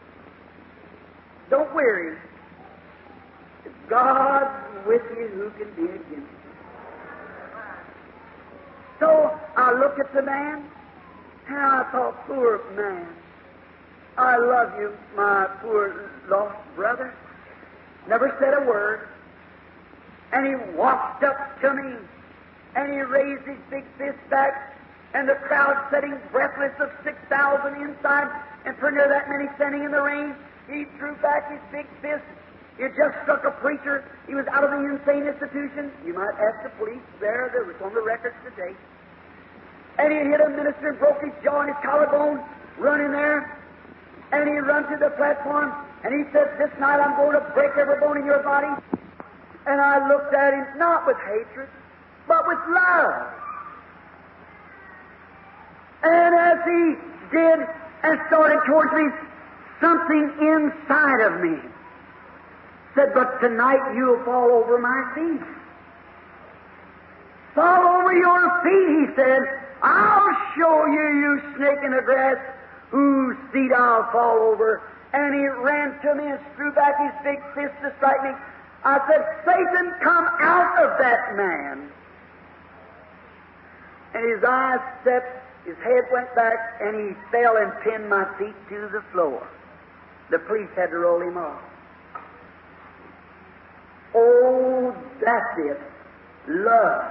Speaker 3: Don't worry. If God's with you, who can be against you? So I looked at the man, and I thought, poor man, I love you, my poor lost brother. Never said a word. And he walked up to me, and he raised his big fist back, and the crowd sitting breathless of six thousand inside, and pretty near that many standing in the rain, he drew back his big fist. He had just struck a preacher. He was out of the insane institution. You might ask the police there. There was on the records today. And he hit a minister and broke his jaw and his collarbone, running there. And he run to the platform, and he said, this night I'm going to break every bone in your body. And I looked at him, not with hatred, but with love. And as he did and started towards me, something inside of me said, but tonight you'll fall over my feet. Fall over your feet, he said. I'll show you, you snake in the grass, whose seat I'll fall over, And he ran to me and threw back his big fist to strike me. I said, Satan, come out of that man. And his eyes set, his head went back, and he fell and pinned my feet to the floor. The police had to roll him off. Oh, that's it. Love.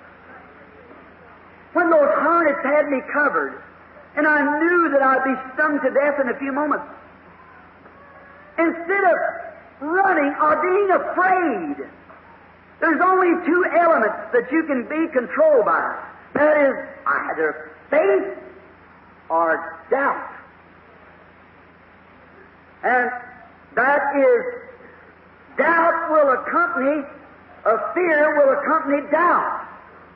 Speaker 3: When those hornets had me covered, and I knew that I'd be stung to death in a few moments, instead of running or being afraid, there's only two elements that you can be controlled by. That is either faith or doubt. And that is, doubt will accompany, a fear will accompany doubt.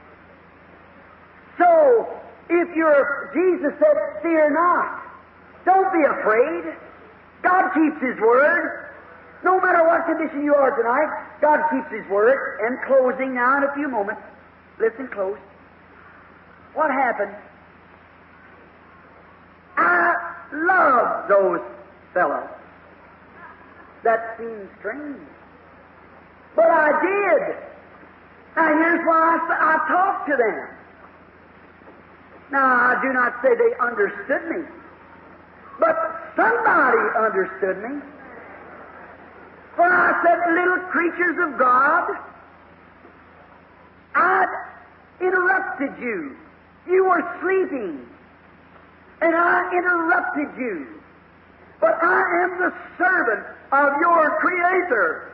Speaker 3: So, if you're, Jesus said, fear not. Don't be afraid. God keeps His word. No matter what condition you are tonight, God keeps His word. And closing now in a few moments. Listen close. What happened? I love those fellows. That seems strange. But I did. Now here's why I, I talked to them. Now I do not say they understood me. But somebody understood me. For I said, little creatures of God, I'd interrupted you. You were sleeping, and I interrupted you. But I am the servant of your Creator.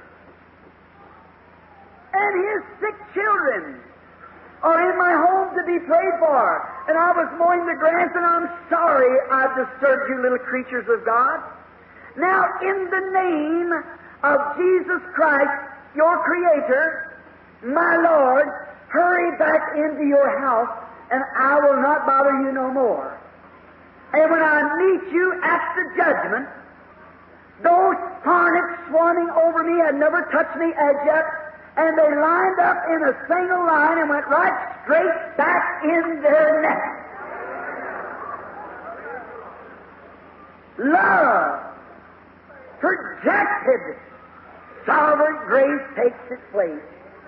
Speaker 3: And His sick children are in my home to be prayed for. And I was mowing the grass, and I'm sorry I disturbed you, little creatures of God. Now, in the name of Jesus Christ, your Creator, my Lord, hurry back into your house, and I will not bother you no more. And when I meet you at the judgment, those hornets swarming over me had never touched me as yet, and they lined up in a single line and went right straight back in their nest. Love, projected, sovereign grace takes its place.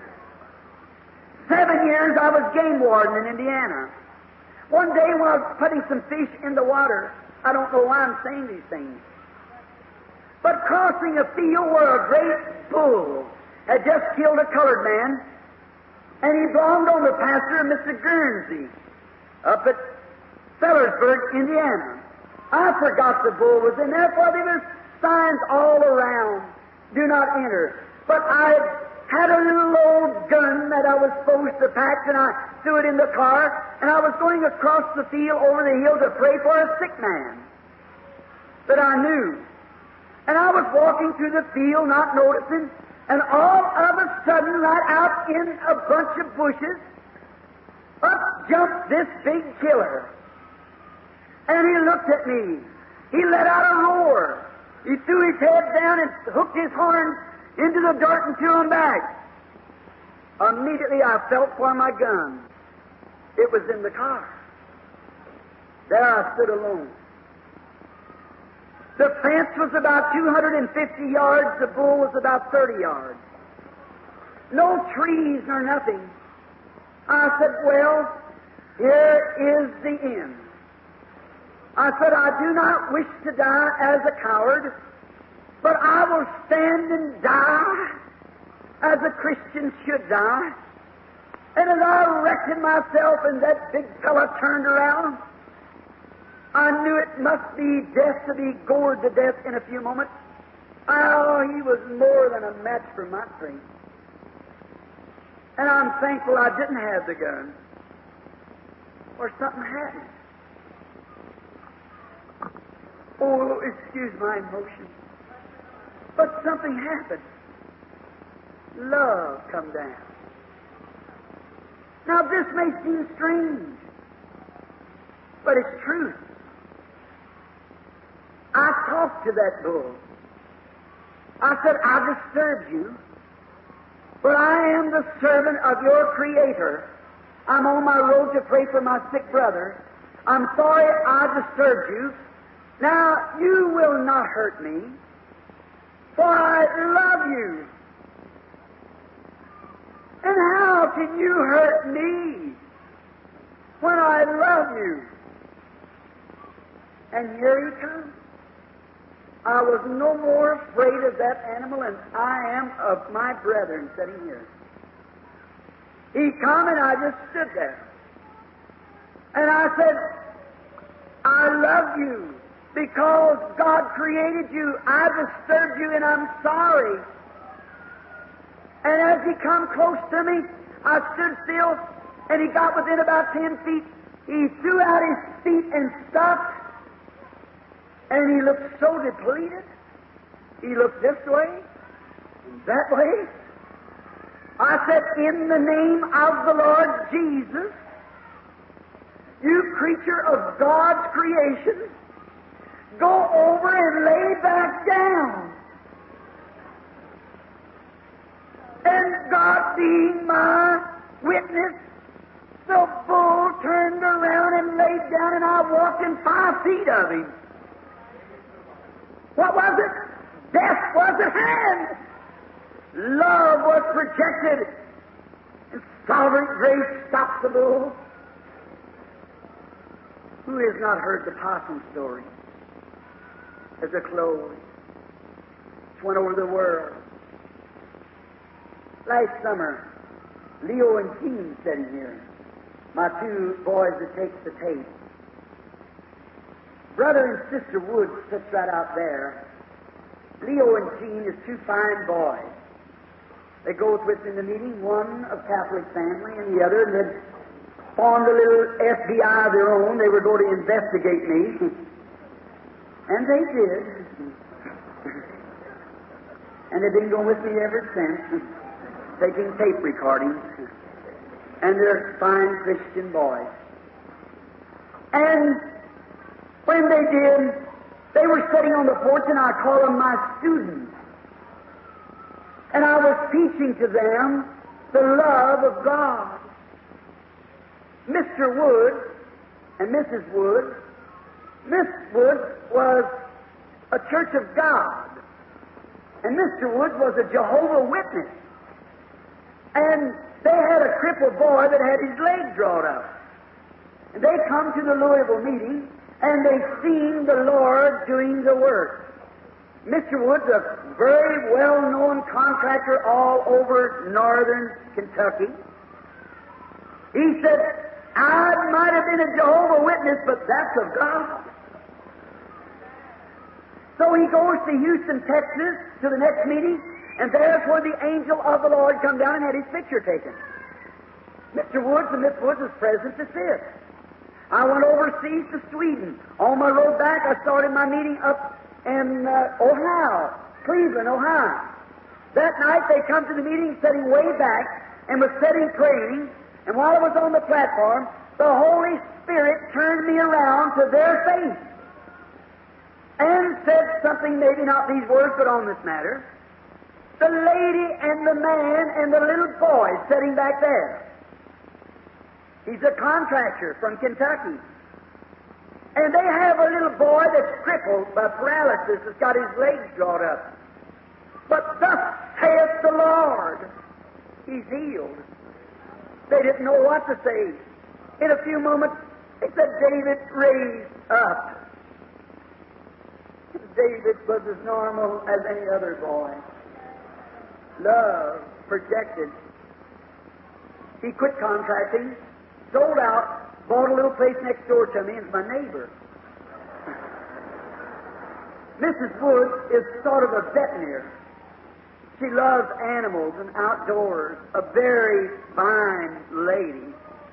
Speaker 3: Seven years I was game warden in Indiana. One day when I was putting some fish in the water, I don't know why I'm saying these things, but crossing a field where a great bull had just killed a colored man, and he belonged on the pasture of Mister Guernsey up at Sellersburg, Indiana. I forgot the bull was in there, for there was signs all around, do not enter. But I had a little old gun that I was supposed to pack, and I threw it in the car, and I was going across the field over the hill to pray for a sick man that I knew. And I was walking through the field, not noticing, and all of a sudden, right out in a bunch of bushes, up jumped this big killer. And he looked at me. He let out a roar. He threw his head down and hooked his horn into the dirt and threw him back. Immediately I felt for my gun. It was in the car. There I stood alone. The fence was about two hundred fifty yards. The bull was about thirty yards. No trees nor nothing. I said, well, here is the end. I said, I do not wish to die as a coward, but I will stand and die as a Christian should die. And as I erected myself and that big fellow turned around, I knew it must be death to be gored to death in a few moments. Oh, he was more than a match for my strength. And I'm thankful I didn't have the gun, or something happened. Oh, excuse my emotion. But something happened. Love come down. Now this may seem strange, but it's truth. I talked to that bull. I said, I disturbed you, but I am the servant of your Creator. I'm on my road to pray for my sick brother. I'm sorry I disturbed you, Now, you will not hurt me, for I love you. And how can you hurt me when I love you? And here he comes. I was no more afraid of that animal than I am of my brethren sitting here. He come and I just stood there. And I said, I love you because God created you. I disturbed you and I'm sorry. And as he come close to me, I stood still and he got within about ten feet. He threw out his feet and stopped. And he looked so depleted. He looked this way and that way. I said, in the name of the Lord Jesus, you creature of God's creation, go over and lay back down. And God being my witness, the bull turned around and laid down, and I walked in five feet of him. What was it? Death was at hand. Love was projected, and sovereign grace stopped the bull. Who has not heard the possum story? As a close, it went over the world. Last summer, Leo and Jean sitting here, my two boys that takes the tape. Brother and Sister Woods sits right out there. Leo and Jean is two fine boys. They go with us in the meeting, one of Catholic family and the other, and they'd formed a little F B I of their own. They were going to investigate me. And they did. And they've been going with me ever since, taking tape recordings. And they're fine Christian boys. And when they did, they were sitting on the porch, and I call them my students. And I was teaching to them the love of God. Mister Wood and Missus Wood, Miss Wood was a Church of God, and Mister Wood was a Jehovah's Witness. And they had a crippled boy that had his leg drawn up. And they come to the Louisville meeting, and they seen the Lord doing the work. Mister Wood's a very well-known contractor all over northern Kentucky. He said, I might have been a Jehovah's Witness, but that's of God. So he goes to Houston, Texas, to the next meeting, and there's where the angel of the Lord come down and had his picture taken. Mister Woods and Miss Woods was present to see it. I went overseas to Sweden. On my road back, I started my meeting up in uh, Ohio, Cleveland, Ohio. That night they come to the meeting sitting way back and was sitting praying, and while I was on the platform, the Holy Spirit turned me around to their face and said something, maybe not these words, but on this matter. The lady and the man and the little boy sitting back there. He's a contractor from Kentucky. And they have a little boy that's crippled by paralysis, that's got his legs drawn up. But thus saith the Lord, he's healed. They didn't know what to say. In a few moments, they said, David, raised up. David was as normal as any other boy. Love projected. He quit contracting, sold out, bought a little place next door to me, and it's my neighbor. Missus Wood is sort of a veterinary. She loves animals and outdoors, a very fine lady.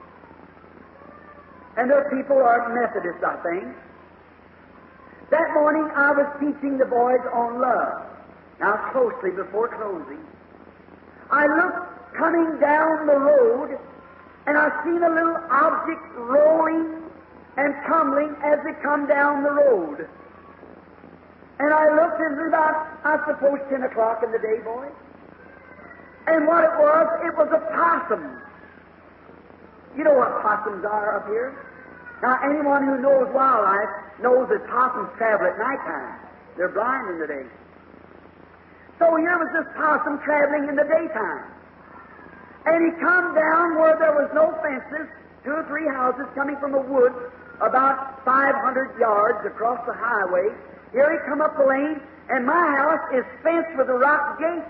Speaker 3: And their people are Methodists, I think. That morning I was teaching the boys on love. Now closely before closing, I looked coming down the road, and I seen a little object rolling and tumbling as it come down the road. And I looked, it was about, I suppose, ten o'clock in the day, boys. And what it was, it was a possum. You know what possums are up here. Now, anyone who knows wildlife knows that possums travel at nighttime. They're blind in the day. So here was this possum traveling in the daytime. And he come down where there was no fences, two or three houses coming from a wood about five hundred yards across the highway. Here he come up the lane, and my house is fenced with a rock gate.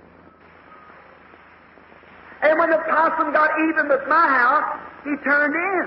Speaker 3: And when the possum got even with my house, he turned in.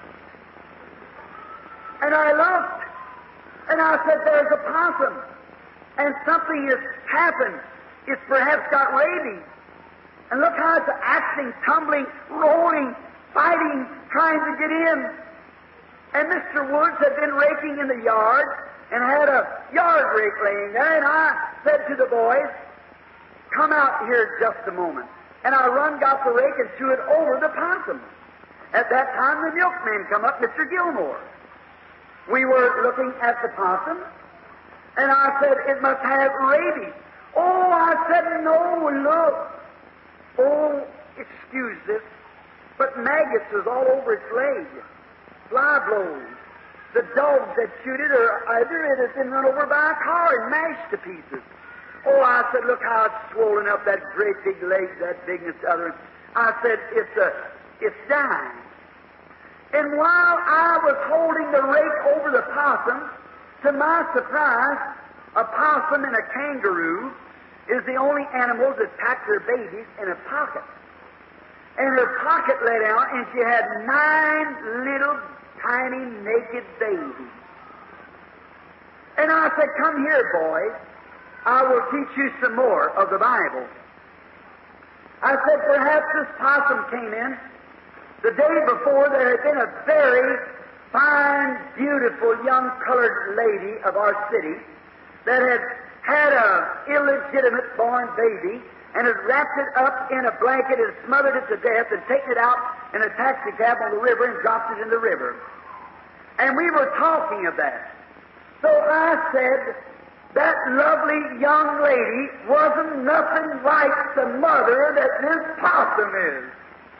Speaker 3: And I looked, and I said, there's a possum, and something has happened. It's perhaps got rabies. And look how it's acting, tumbling, rolling, fighting, trying to get in. And Mister Woods had been raking in the yard and had a yard rake laying there, and I said to the boys, come out here just a moment. And I run, got the rake, and threw it over the possum. At that time, the milkman come up, Mister Gilmore. We were looking at the possum, and I said, it must have rabies. Oh, I said, no, look. Oh, excuse this, but maggots was all over its leg, fly blows. The dogs that shoot it, or either it has been run over by a car and mashed to pieces. Oh, I said, look how it's swollen up, that great big leg, that big and the other. I said, it's a, it's dying. And while I was holding the rake over the possum, to my surprise, a possum and a kangaroo is the only animals that pack their babies in a pocket. And her pocket let out, and she had nine little tiny naked babies. And I said, come here, boys. I will teach you some more of the Bible. I said, perhaps this possum came in. The day before, there had been a very fine, beautiful young colored lady of our city that had had an illegitimate born baby and had wrapped it up in a blanket and smothered it to death and taken it out in a taxi cab on the river and dropped it in the river. And we were talking of that. So I said, that lovely young lady wasn't nothing like the mother that this possum is.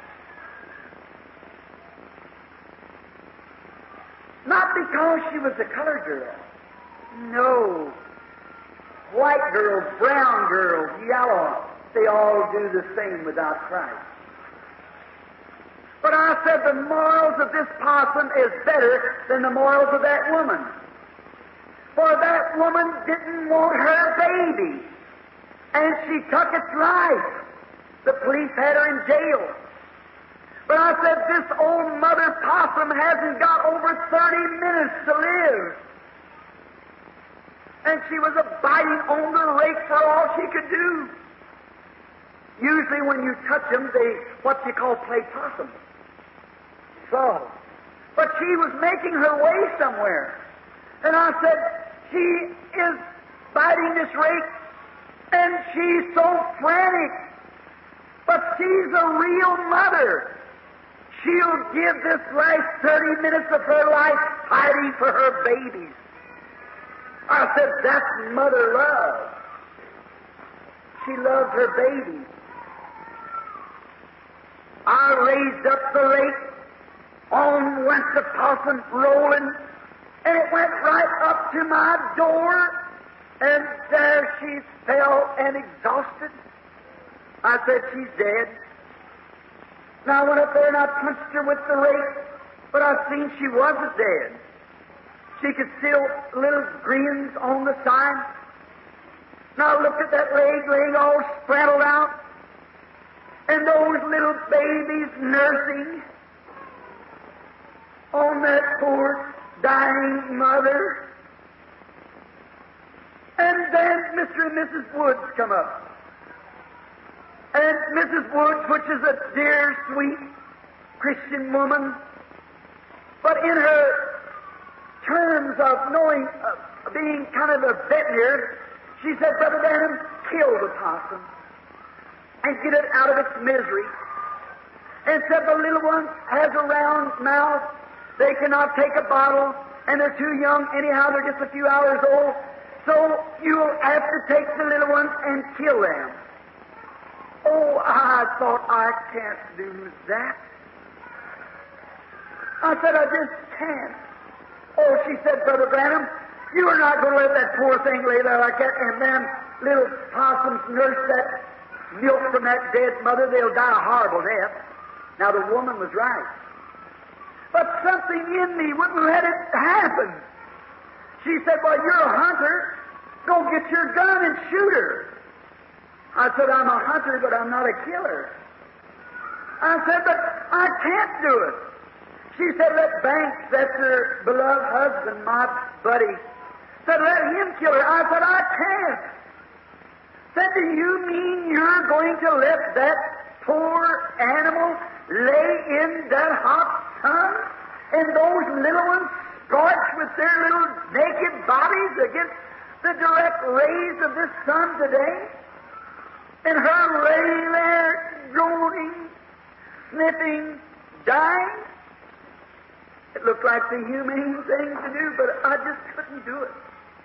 Speaker 3: Not because she was a colored girl. No. White girls, brown girls, yellow, they all do the same without Christ. But I said the morals of this possum is better than the morals of that woman. For that woman didn't want her baby, and she took its life. The police had her in jail. But I said, this old mother possum hasn't got over thirty minutes to live. And she was a-biting on the rake for all she could do. Usually when you touch them, they, what you call, play possum. So, but she was making her way somewhere. And I said, she is biting this rake, and she's so frantic. But she's a real mother. She'll give this last thirty minutes of her life fighting for her babies. I said, that's mother love. She loved her babies. I raised up the rake. On went the possum rolling, and it went right up to my door, and there she fell and exhausted. I said, she's dead. Now I went up there and I punched her with the rake, but I seen she wasn't dead. She could still little grins on the side. Now I looked at that leg laying all spraddled out, and those little babies nursing on that poor dying mother. And then Mister and Missus Woods come up. And Missus Woods, which is a dear, sweet Christian woman, but in her terms of knowing, uh, being kind of a veterinarian, she said, Brother Branham, kill the possum and get it out of its misery. And said the little one has a round mouth, they cannot take a bottle, and they're too young anyhow, they're just a few hours old, so you'll have to take the little ones and kill them. Oh, I thought, I can't do that. I said, I just can't. Oh, she said, Brother Branham, you are not going to let that poor thing lay there like that, and them little possums nurse that milk from that dead mother. They'll die a horrible death. Now, the woman was right. But something in me wouldn't let it happen. She said, well, you're a hunter. Go get your gun and shoot her. I said, I'm a hunter, but I'm not a killer. I said, but I can't do it. She said, let Banks, that's her beloved husband, my buddy, said, let him kill her. I said, I can't. Said, do you mean you're going to let that poor animal lay in that hot sun and those little ones scorched with their little naked bodies against the direct rays of this sun today? And her lay there groaning, sniffing, dying? It looked like the humane thing to do, but I just couldn't do it.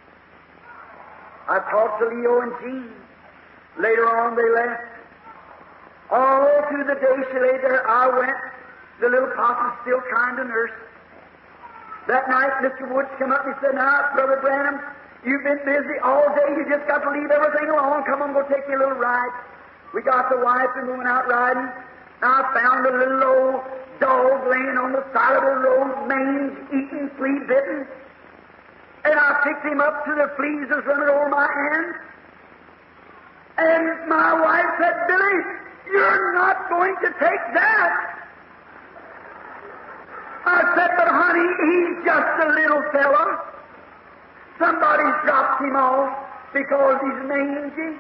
Speaker 3: I talked to Leo and Jean. Later on, they left. All through the day she lay there, I went. The little possum still trying to nurse. That night, Mister Woods came up and he said, now, Brother Branham, you've been busy all day. You just got to leave everything alone. Come on, go take me a little ride. We got the wife and we went out riding. I found a little old dog laying on the side of the road, mange, eaten, flea bitten. And I picked him up till the fleas was running over my hand. And my wife said, Billy, you're not going to take that. I said, but honey, he's just a little fellow. Somebody's dropped him off because he's mangy.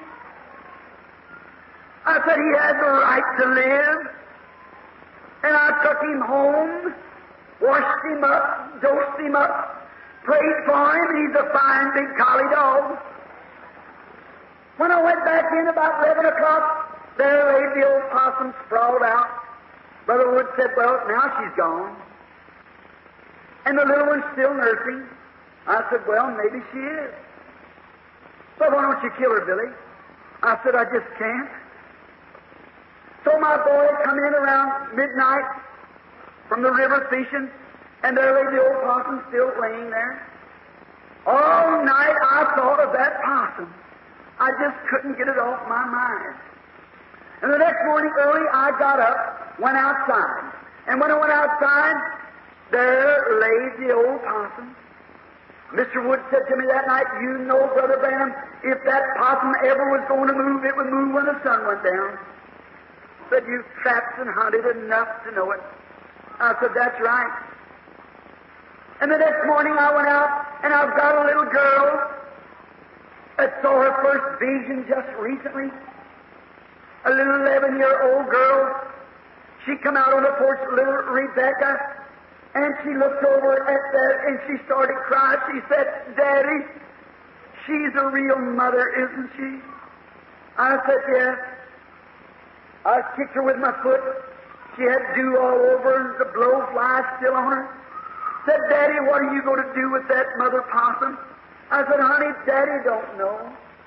Speaker 3: I said, he has the right to live. And I took him home, washed him up, dosed him up, prayed for him, and he's a fine big collie dog. When I went back in about eleven o'clock, there lay the old possum sprawled out. Brother Wood said, well, now she's gone. And the little one's still nursing. I said, well, maybe she is. But why don't you kill her, Billy? I said, I just can't. So my boy come in around midnight from the river fishing, and there lay the old possum still laying there. All night I thought of that possum. I just couldn't get it off my mind. And the next morning early I got up, went outside. And when I went outside, there lay the old possum. Mister Wood said to me that night, you know, Brother Branham, if that possum ever was going to move, it would move when the sun went down. Said, you've trapped and hunted enough to know it. I said, that's right. And the next morning I went out, and I've got a little girl that saw her first vision just recently. A little eleven-year-old girl. She come out on the porch, little Rebecca, and she looked over at that, and she started crying. She said, Daddy, she's a real mother, isn't she? I said, yes. I kicked her with my foot. She had dew all over and the blowflies still on her. Said, Daddy, what are you going to do with that mother possum? I said, honey, Daddy don't know.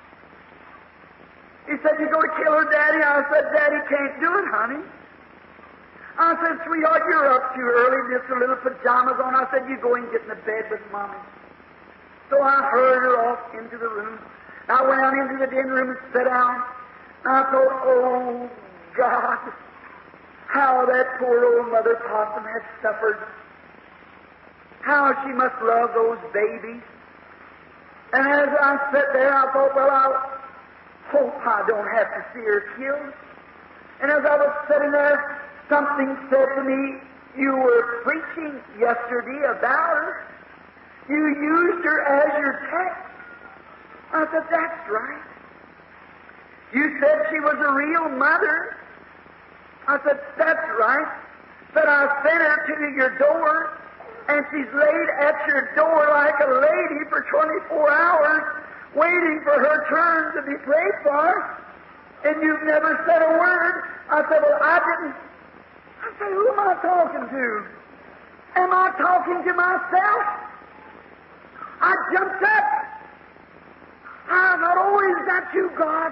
Speaker 3: He said, you going to kill her, Daddy? I said, Daddy can't do it, honey. I said, sweetheart, you're up too early, just a little pajamas on. I said, you go and get in the bed with Mommy. So I hurried her off into the room. I went out into the din room and sat down. I thought, oh, God, how that poor old mother possum has suffered. How she must love those babies. And as I sat there, I thought, well, I hope I don't have to see her killed. And as I was sitting there, something said to me, you were preaching yesterday about her. You used her as your text. I said, that's right. You said she was a real mother. I said, that's right. But I sent her to your door, and she's laid at your door like a lady for twenty-four hours, waiting for her turn to be prayed for, and you've never said a word. I said, well, I didn't. I said, who am I talking to? Am I talking to myself? I jumped up. I thought, oh, is that you, God?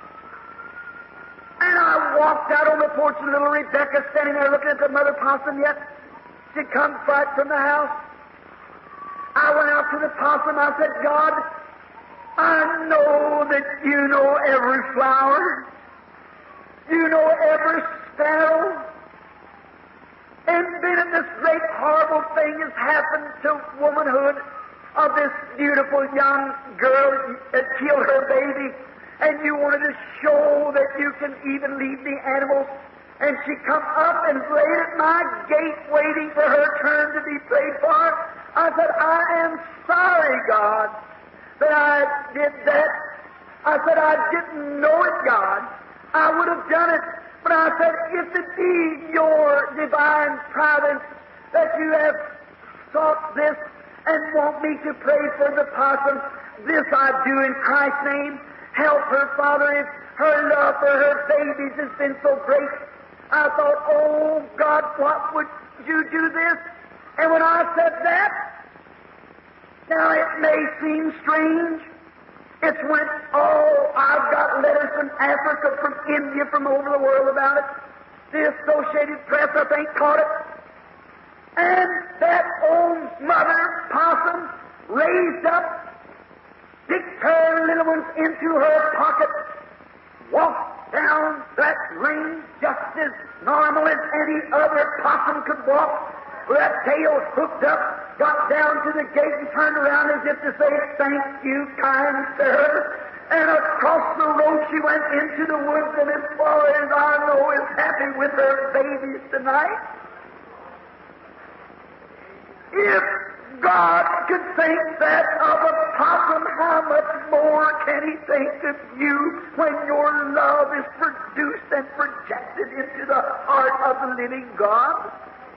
Speaker 3: And I walked out on the porch, and little Rebecca standing there looking at the mother possum yet. She'd come right from the house. I went out to the possum. I said, God, I know that you know every flower. You know every sparrow. And then this great horrible thing has happened to womanhood of this beautiful young girl that killed her baby. And you wanted to show that you can even lead the animals. And she come up and laid at my gate waiting for her turn to be prayed for. I said, I am sorry, God, that I did that. I said, I didn't know it, God. I would have done it. But I said, if it be your divine providence that you have sought this and want me to pray for the possum, this I do in Christ's name. Help her, Father, if her love for her babies has been so great. I thought, oh, God, what would you do this? And when I said that, now it may seem strange. It's when, oh, I've got letters from Africa, from India, from over the world about it. The Associated Press, I think, caught it. And that old mother possum raised up, picked her little ones into her pocket, walked down that lane just as normal as any other possum could walk, with that tail hooked up, got down to the gate and turned around as if to say, thank you, kind sir. And across the road she went into the woods, and as far as I know is happy with her babies tonight. If God could think that of a possum, how much more can He think of you when your love is produced and projected into the heart of the living God?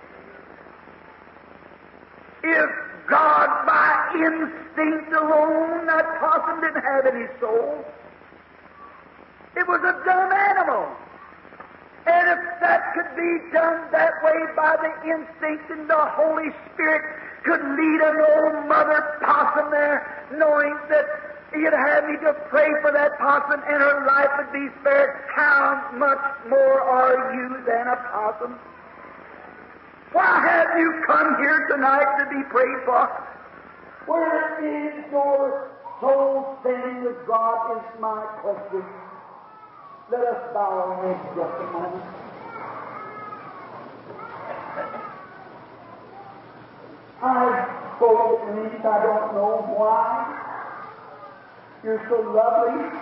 Speaker 3: If God, by instinct alone, that possum didn't have any soul, it was a dumb animal. And if that could be done that way by the instinct, and the Holy Spirit could lead an old mother possum there, knowing that He'd have me to pray for that possum and her life would be spared, how much more are you than a possum? Why have you come here tonight to be prayed for? Where is your soul standing with God is my question. Let us bow our heads just a moment. I spoke at least, I don't know why. You're so lovely.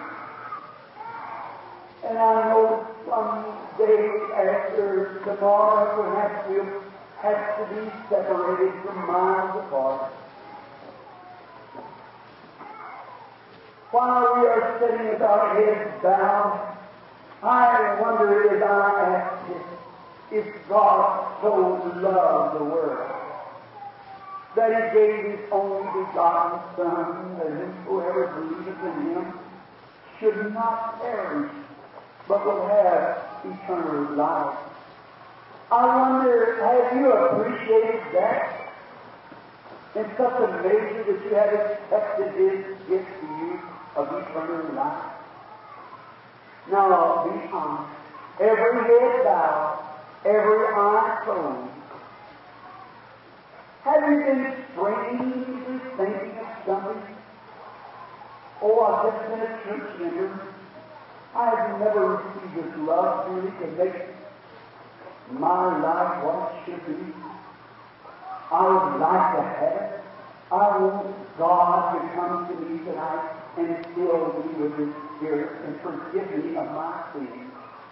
Speaker 3: And I know someday after tomorrow perhaps we'll have to be separated from miles apart. While we are sitting with our heads bowed, I wonder as I ask this, if God so loved the world that He gave His only begotten Son, that whosoever believes in Him should not perish, but will have eternal life. I wonder, have you appreciated that in such a measure that you have accepted His gift to you of eternal life? Now, be honest. Every head bowed, every eye closed. Have you been strangely thinking of something? Oh, I've just been a church member. I have never received this love really to make my life what it should be. I would like to have it. I want God to come to me tonight and fill me with His Spirit and forgive me of my sins.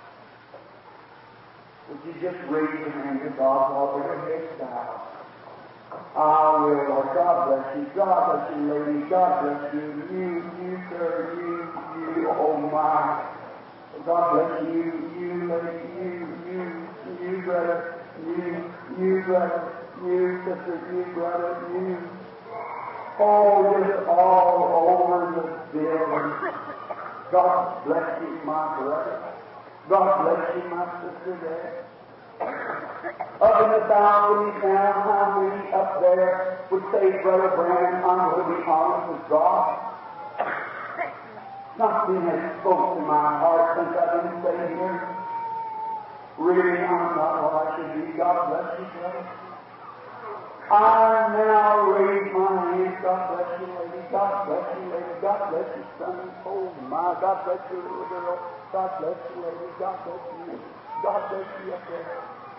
Speaker 3: Would you just raise your hand to God while your head's bowed? I will, Lord. God bless you. God bless you, lady. God bless you. You, you, sir. You, you. Oh, my. God bless you. You, lady. You, you, you, brother. You, you, brother. You, sister. You, brother. You. Oh, just all over the building. God bless you, my brother. God bless you, my sister there. Up in the balcony now, how many up there would say, Brother Branham, I'm going to be honest with God? Something has spoken to my heart since I've been sitting here. Really, I'm not what I should be. God bless you, brother.
Speaker 1: I now raise my hands. God bless you, lady. God bless you, lady. God bless you, son. Oh, my. God bless you, little girl. God bless you, lady. God bless you. God bless you up there.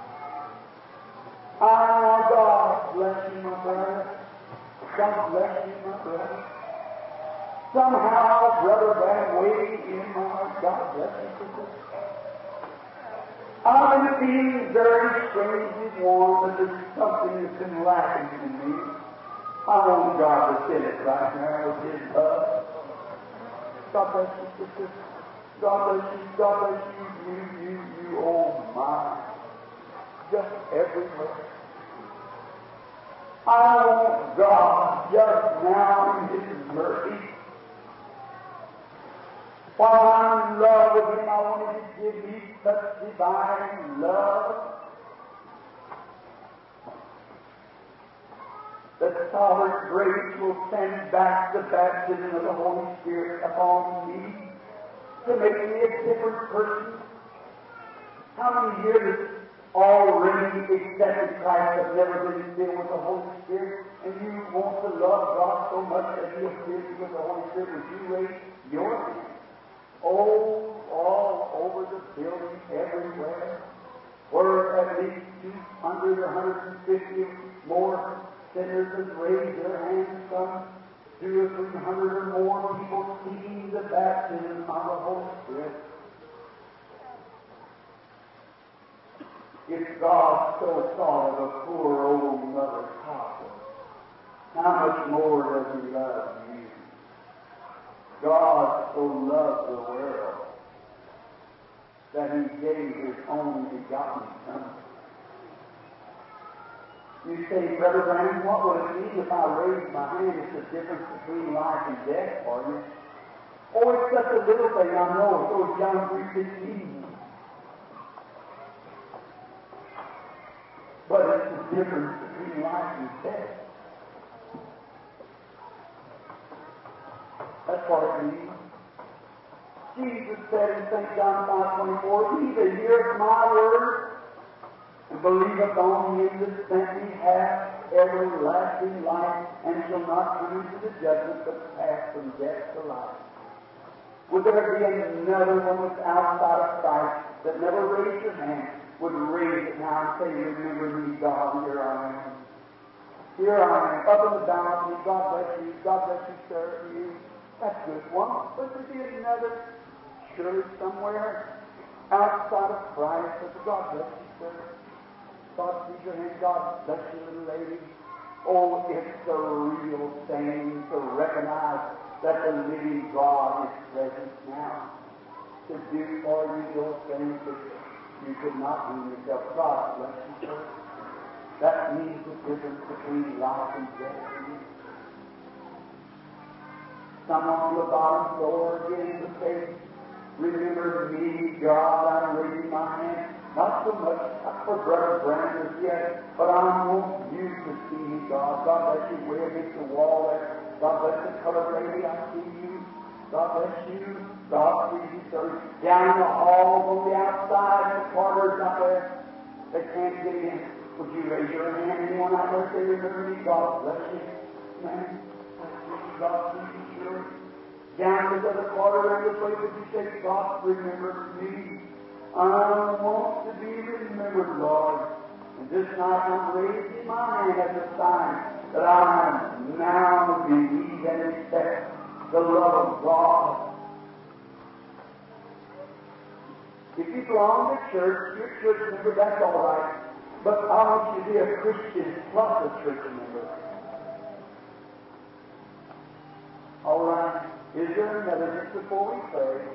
Speaker 1: Ah, God bless you, my brother. God bless you, my brother. Somehow, Brother Branham waiting in my heart. God bless you, sister. I've been feeling very strangely warm, but there's something that's been lacking in me. I want God to fill it right now with His love. God bless you, sister. God bless you. God bless you. You, you, you, oh my. Just everywhere. I want God just now in His mercy. While I'm in love with Him, I want Him to give me such divine love that sovereign grace will send back the baptism of the Holy Spirit upon me to make me a different person. How many years already accepted Christ have never been filled with the Holy Spirit, and you want to love God so much that He has filled you with the Holy Spirit? Would you raise your hand? Oh, all over the building, everywhere, where at least two hundred or one hundred fifty more sinners have raised their hands, some two or three hundred or more people seeking the baptism of the Holy Spirit. If God so thought of a poor old mother Papa, how much more does He love you? God so loved the world that He gave His only begotten Son. You say, Brother Branham, what would it mean if I raised my hand? It's the difference between life and death for you. Oh, it's such a little thing, I know. It goes John three sixteen. But it's the difference between life and death. That's what it means. Jesus said in Saint John five twenty-four, He that heareth my word and believeth on Him that sent me hath everlasting life, and shall not come into the judgment, but pass from death to life. Would there be another one that's outside of Christ that never raised your hand, would raise it now and say, remember me, God, here I am. Here I am, up in the balcony. God bless you. God bless you, sir. You. That's good one. But there be another, surely somewhere outside of Christ. But God bless you, sir. God sees your hand. God bless you, little lady. Oh, it's a real thing to recognize that the living God is present now to do for you those things that you could not do yourself. God bless you, sir. That means the difference between life and death for you. Someone on the bottom floor again to say, remember me, God, I'm raising my hand. Not so much for Brother Branham as yet, but I want you to see me, God. God bless you way against the wall there. God bless the colored lady, I see you. God bless you. God sees you, sir. Down the hall on the outside, the corners out there, they can't get in. Would you raise your hand? Anyone out there say, remember me? God bless you. Man, God sees you, sure. Down to the other corner around this way, would you say, God, remember me? I want to be remembered, Lord. And this night I'm raising my hand as a sign that I now believe and accept the love of God. If you belong to church, you're a church member, that's all right. But I want you to be a Christian plus a church member. All right. Is there another just before we pray?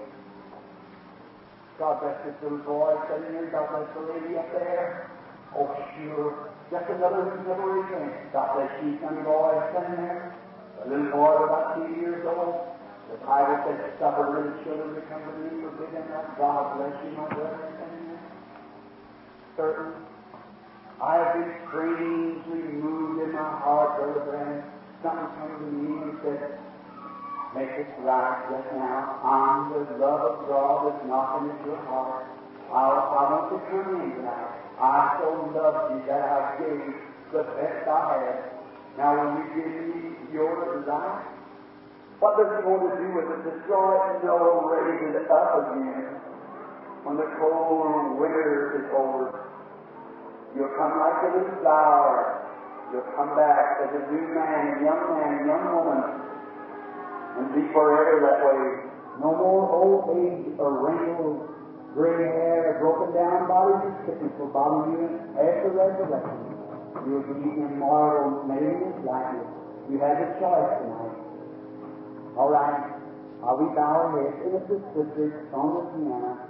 Speaker 1: God bless this little boy sitting here. God bless the lady up there. Oh, sure. Just another who's never raised their hand. God bless you, young boy sitting there. A little boy about two years old. The Bible says, suffer little children to come to me, forbid them not. God bless you, my brother, sitting there. Certain. I have been strangely moved in my heart, Brother Branham. Something came to me and said, make it right just now. I'm the love of God that's knocking at your heart. I, I want to come in tonight. I so love you that I gave
Speaker 4: the best I have. Now, when you give me your life, what does He want to do with it? Destroy it? No, raise it up again. When the cold winter is over, you'll come like a little flower. You'll come back as a new man, young man, young woman, and be forever that way.
Speaker 1: No more old age or wrinkled, gray hair, broken down bodies or sickness will bother you after resurrection. You'll be immortal, made in His likeness. You have a choice tonight. All right. While we bow our heads, innocent sisters on the piano.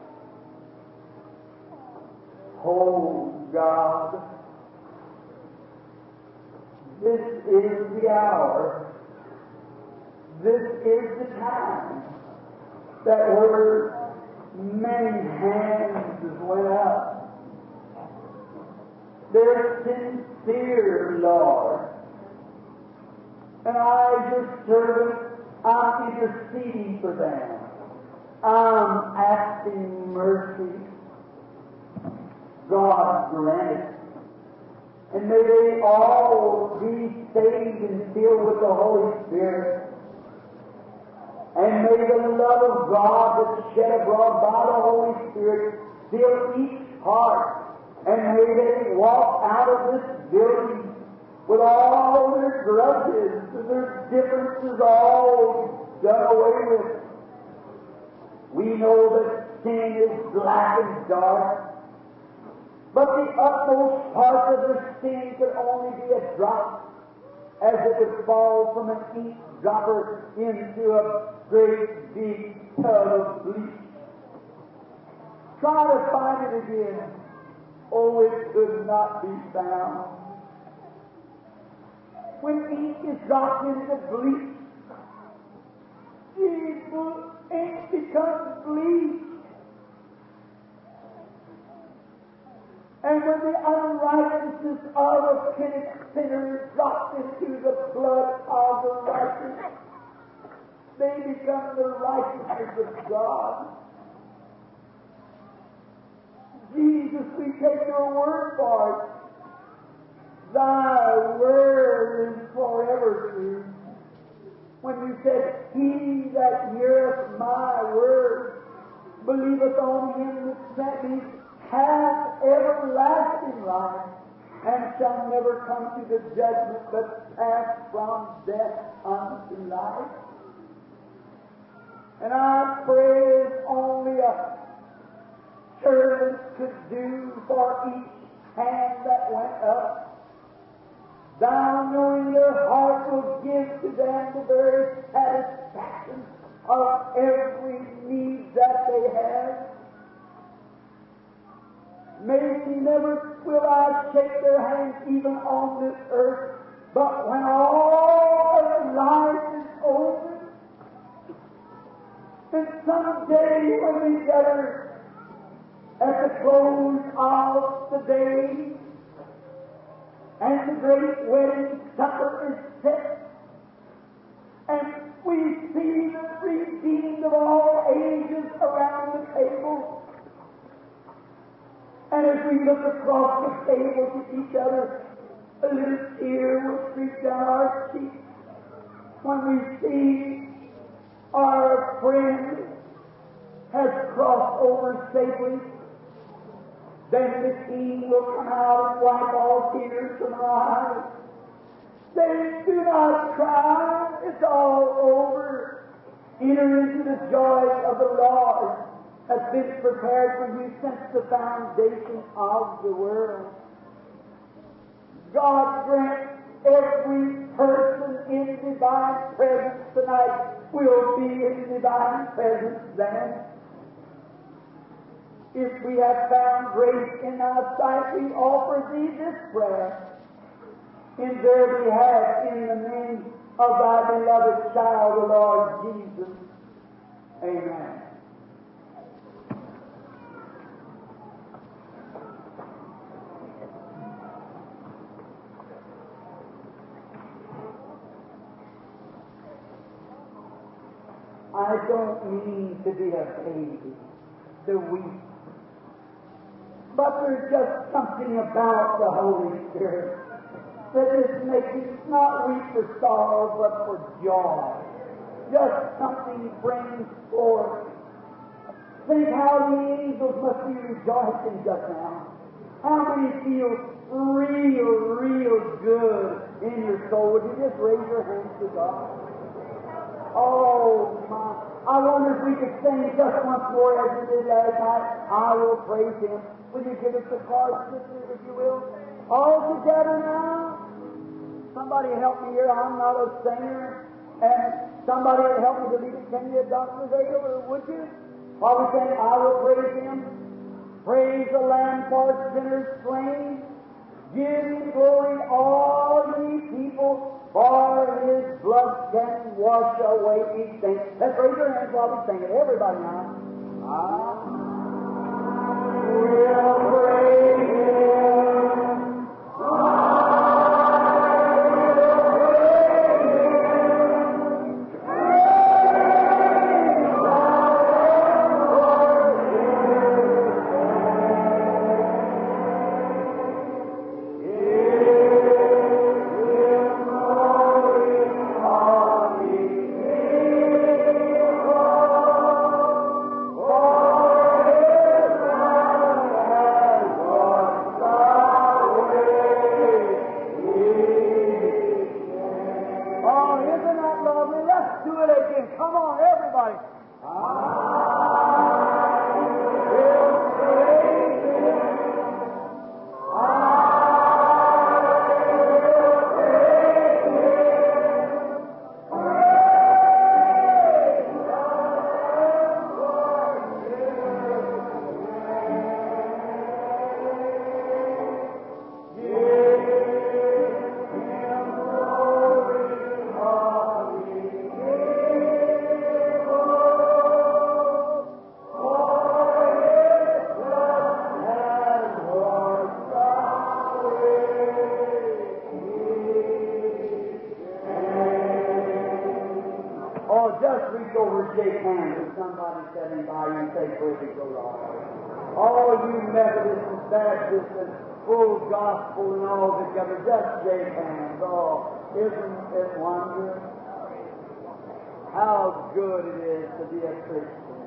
Speaker 1: Oh God, this is the hour. This is the time that where many hands went up. They're sincere, Lord. And I, your servant, I'm interceding for them. I'm asking mercy. God grant it. And may they all be saved and filled with the Holy Spirit. And may the love of God that's shed abroad by the Holy Spirit fill each heart. And may they walk out of this building with all their grudges and their differences all done away with. We know that sin is black and dark, but the utmost part of their sin could only be a drop, as it would fall from an ink dropper into a great big tub of bleach. Try to find it again. Oh, it could not be found. When ink is dropped into bleach, Jesus, ink becomes bleach. And when the unrighteousness of a penitent sinner is dropped into the blood of the righteous, they become the righteousness of God. Jesus, we take your word for it. Thy word is forever true. When you said, he that heareth my word believeth on him that sent me hath everlasting life, and shall never come to the judgment, but pass from death unto life. And I pray as only a servant could do for each hand that went up. Thou, knowing their heart, will give to them the very satisfaction of every need that they have. Maybe never will I shake their hands even on this earth, but when all of life is over, and someday when we gather at the close of the day, and the great wedding supper is set, and we see the redeemed of all ages around the table. And as we look across the table to each other, a little tear will streak down our cheeks when we see our friend has crossed over safely. Then the king will come out and wipe all tears from our eyes. Say, do not cry, it's all over. Enter into the joy of the Lord that's been prepared for you since the foundation of the world. God grant every person in divine presence tonight will be in divine presence then. If we have found grace in thy sight, we offer thee this prayer in their behalf, in the name of thy beloved child, the Lord Jesus. Amen. I don't mean to be a baby, to weep. But there's just something about the Holy Spirit
Speaker 4: that this makes you not weep for sorrow, but for joy. Just something brings forth. Think how the angels must be rejoicing just now. How many feel real, real good in your soul? Would you just raise your hands to God? Oh, my. I wonder if we could sing just once more as we did last night. I will praise Him. Will you give us the chorus, sister, if you will? All together now. Somebody help me here. I'm not a singer. And somebody will help me to lead it. Can you, Doctor Vale, or would you? While we sing, I will praise Him. Praise the Lamb for sinners slain. Give Him glory, all ye people, for His blood can wash away each sin. Let's raise our hands while we sing it. Everybody now. I will praise Him. Gospel and all together, just shake hands. Oh, isn't it wonderful? How good it is to be a Christian.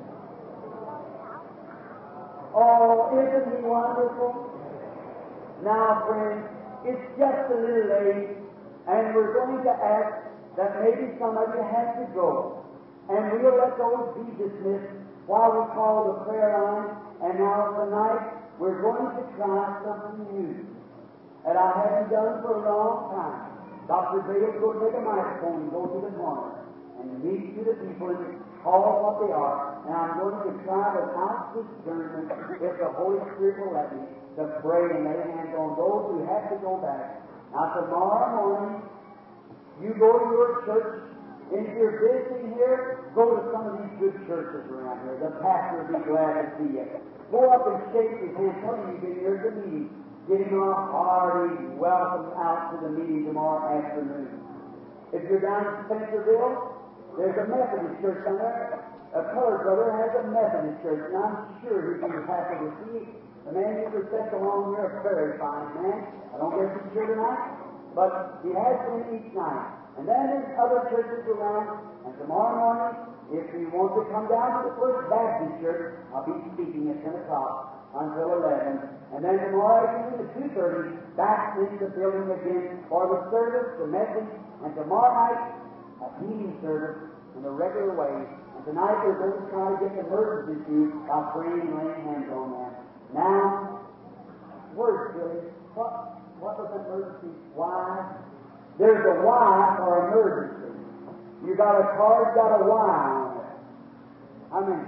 Speaker 4: Oh, isn't He wonderful? Now, friends, it's just a little late, and we're going to ask that maybe some of you have to go. And we'll let those be dismissed while we call the prayer line. And now tonight, we're going to try something new that I haven't done for a long time. Doctor Bale's going to take a microphone and go to the corner and meet to the people and call what they are. And I'm going to try without discernment, if the Holy Spirit will let me, to pray and lay hands on those who have to go back. Now tomorrow morning, you go to your church. If you're visiting here, go to some of these good churches around here. The pastor will be glad to see you. Go up and shake his hand. Tell him you've been here at the meeting. Give him a hearty welcome out to the meeting tomorrow afternoon. If you're down in Spencerville, there's a Methodist church down there. A colored brother has a Methodist church, and I'm sure he'd be happy to see the man you present along here, a very fine man. I don't guess he's here tonight, but he has been each night. And then there's other churches around, and tomorrow morning, if you want to come down to the First Baptist Church, I'll be speaking at ten o'clock until eleven. And then tomorrow afternoon at two thirty, back into the building again for the service, the message, and tomorrow night, a healing service in the regular way. And tonight we're going to try to get the murders issues by praying and laying hands on them. Now, words, Billy. What, what was that emergency? Why? There's a Y for emergency. You got a card, got a Y on it. How many?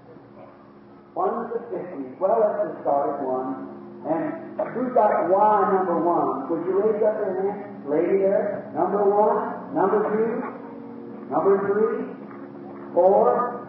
Speaker 4: One to fifty. Well, let's just start at one. And who's got Y number one? Would you raise up your hand? Lady there. Number one, number two, number three, four,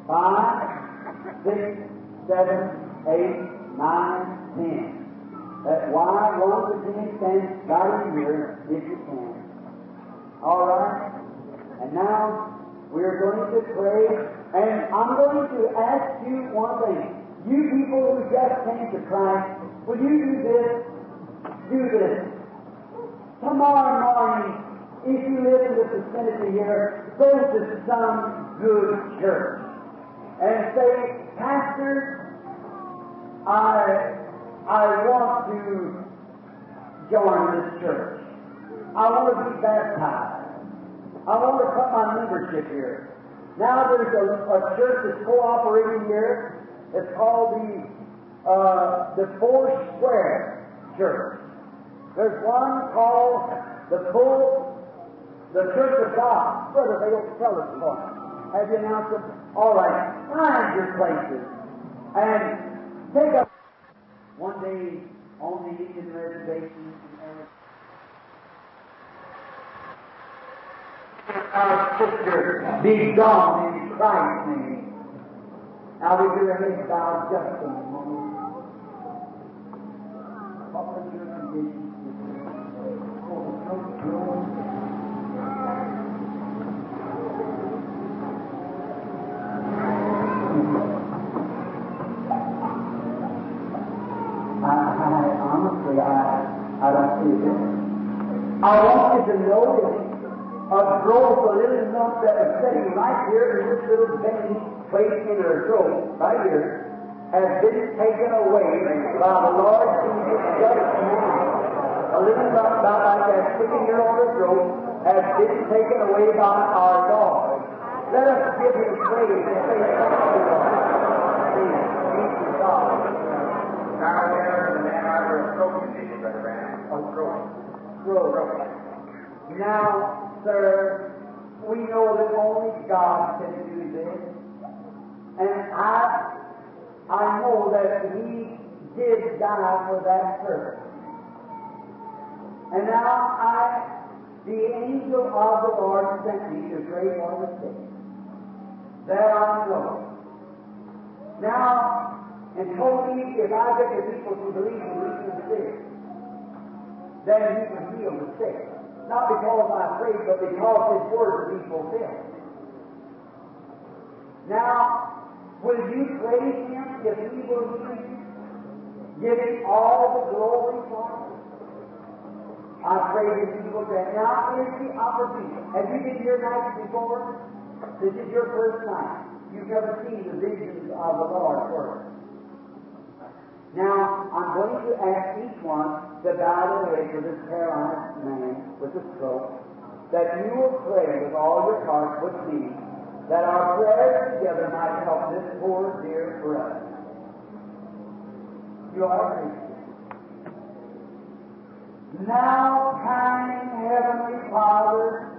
Speaker 4: five, six, seven, eight, nine, ten. That Y, one to ten, stand right in here if you can. All right? And now we're going to pray, and I'm going to ask you one thing. You people who just came to Christ, will you do this? Do this.
Speaker 1: tomorrow morning, if you live in the vicinity here, go to some good church and say, Pastor, I, I want to join this church. I want to be baptized. I want to put my membership here. Now there's a, a church that's cooperating here. It's called the uh, the Four Square Church. There's one called the Full, the Church of God. Brother, they don't tell us for it. Have you announced it? All right, find your places and take up. One day on the Indian reservation in Arizona, our sister be gone in Christ's name. Now we do our heads bowed just a moment. What was your condition? Oh, the throat grows. I, I honestly, I, I don't see it. I want you to know this. A growth, a little lump that was sitting right here in this little vein placed in her throat, right here, has been taken away by the Lord Jesus just now. A little lump about like that sitting here on her throat has been taken away by our Lord. Let us give Him praise and say thank you, Lord. Thank you, God.
Speaker 4: Now, there is a man out of a throat condition, Brother Branham. A throat.
Speaker 1: Throat. Now, sir, we know that only God can do this. And I I know that He did die for that purpose. And now I, the angel of the Lord sent me to pray for the sick. That I know. Now, and told me if I get the people to believe in me sincere, then He can heal the sick. Not because I prayed, but because His word will be fulfilled. Now, will you praise Him if He will heal you? Give Him all the glory for it. I pray that He will grant. Now is the opportunity. Have you been here nights before? This is your first night. You've never seen the visions of the Lord work. Now, I'm going to ask each one to bow their head for this paralyzed man with a stroke, that you will pray with all your heart with me, that our prayers together might help this poor dear brother. You are Christian. Now, kind Heavenly Father,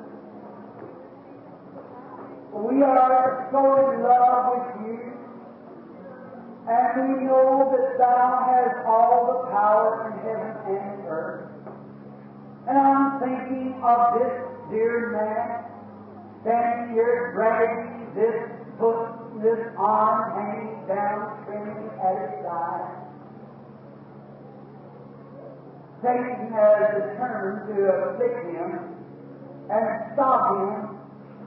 Speaker 1: we are so in love with you. And we know that Thou hast all the power in heaven and earth. And I'm thinking of this dear man standing here dragging this foot, this arm hanging down, trembling at his side. Satan has determined to afflict him and stop him.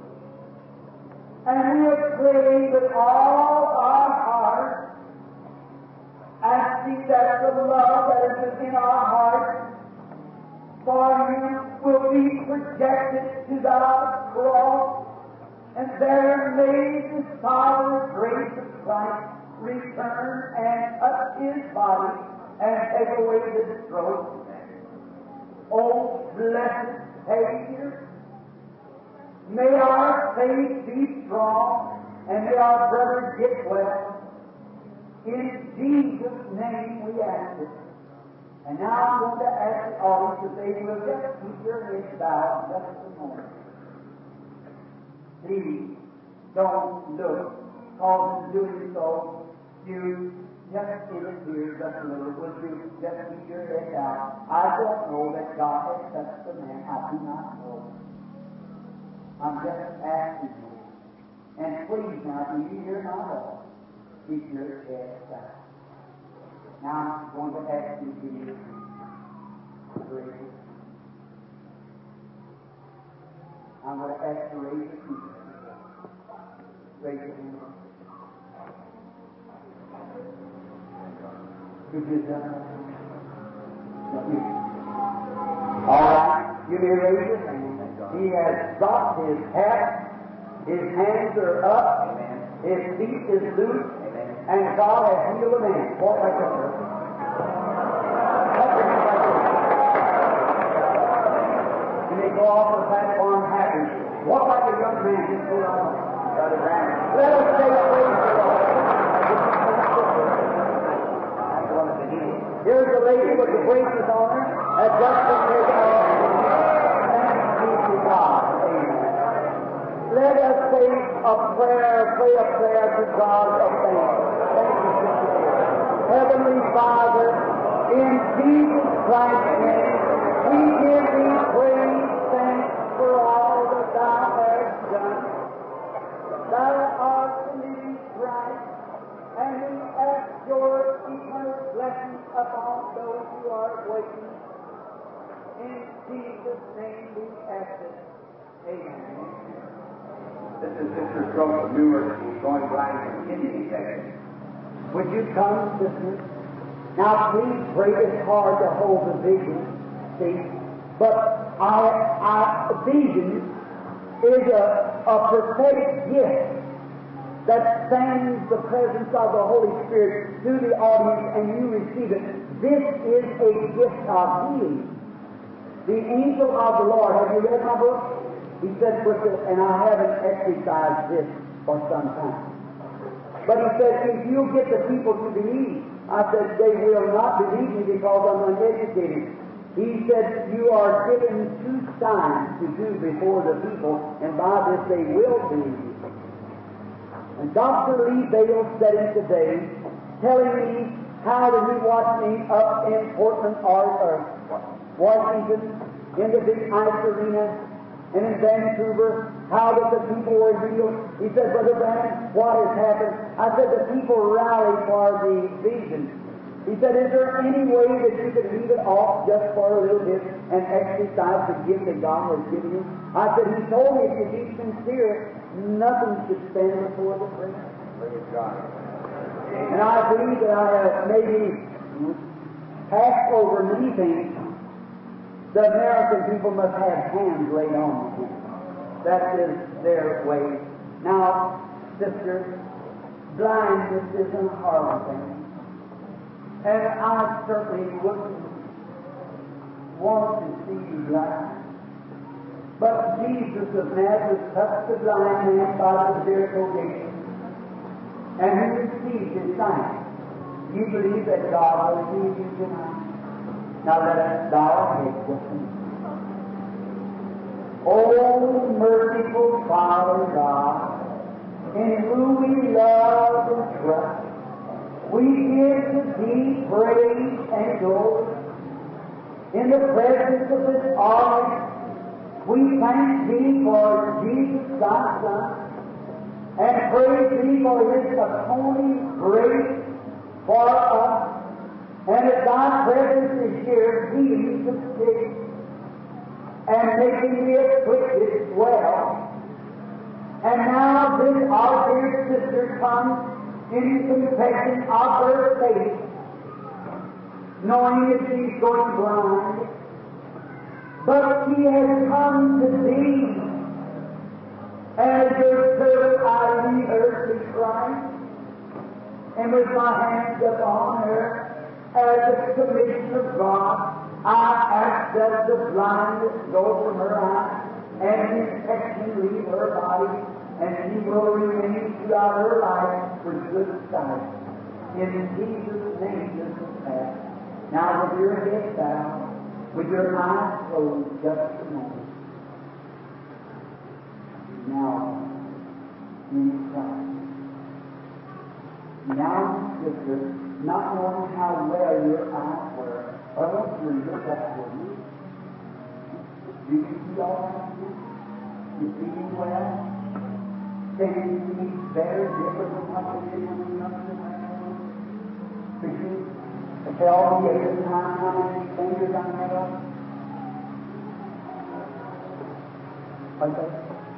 Speaker 1: And we have prayed with all our heart, asking that the love that is within our hearts for Him will be projected to the cross, and there may the sovereign grace of Christ return and touch His body and take away the stroke. Oh, blessed Savior, may our faith be strong, and may our brother get well. In Jesus' name we ask it. And now I'm going to ask the audience if they will just keep your heads bowed just a moment. Please don't look, because in doing so, you just interfere just a little. Would you just keep your head down? I don't know that God has touched the man. I do not know. I'm just asking you. And please now, do you hear my voice? Keep your head down. Now I'm going to ask you to raise it. I'm going to ask you to raise your feet. Raise your hand. Could you do that? All right.
Speaker 4: You may raise your hand. He has dropped his hat. His hands are up. His feet is loose. And God has healed a man. Walk like this, sir. You may go off the platform happy. Walk like a young man. Just go on. Let us say praise the Lord. Here's the lady with the braces on her that just been taken off. Thanks be to God. Amen. Let us say a prayer, pray a prayer to God of thanks. Thank you, Sister. Heavenly Father, in Jesus Christ's name, we give thee praise, thanks for all that thou hast done. Thou art the living Christ, and we ask your eternal blessing upon those who are waiting. In Jesus' name we ask it. Amen.
Speaker 1: This is Sister Stroke of Newark. She's going blind from kidney infection.
Speaker 4: Would you come, sisters? Now, please pray. It's hard to hold the vision, see? But our, our vision is a, a prophetic gift that sends the presence of the Holy Spirit through the audience and you receive it. This is a gift of healing. The angel of the Lord, have you read my book? He said, and I haven't exercised this for some time. But he said, if you get the people to believe, I said, they will not believe me because I'm uneducated. He said, you are given two signs to do before the people, and by this they will believe you. And Doctor Lee Bale said it today, telling me how that he watched me up in Portland, or Washington, in the big ice arena, and in Vancouver, how that the people were healed. He said, Brother Branham, what has happened? I said, the people rallied for the vision. He said, is there any way that you could leave it off just for a little bit and exercise the gift that God has given you? I said, he told me if you be sincere, nothing should stand before the prayer.
Speaker 1: Praise God.
Speaker 4: And I believe that I have maybe passed over many things. The American people must have hands laid on them. That is their way. Now, sisters, blindness is a horrible thing. And I certainly wouldn't want to see you blind. But Jesus of Nazareth touched the blind man by the Jericho gate, and he received his sight. You believe that God will heal you tonight? Now let us bow our heads just a minute. Oh, merciful Father God, in whom we love and trust, we give to Thee praise and glory. In the presence of this audience, we thank Thee for Jesus, Thy Son, and praise Thee for His atoning grace for us. And as Thy presence is here, healing the sick and making the afflicted well. And now this our dear sister comes in confession of her faith, knowing that she's going blind. But she has come to Thee, and as your servant I lead her to Christ, and with my hands upon her, as a commission of God, I ask that the blindness go from her eyes and infection leave her body, and she will remain throughout her life with good sight. In Jesus' name, this is passed. Now, with your head bowed, with your eyes closed, just a moment. Now, in Christ. Now, sister, not knowing how well your eyes were, I want you to look up for you. Do you see all right now? You feeling well? Can you see very different from what you did when you come to the hospital? Could you tell me at this time how many fingers I have? What's that?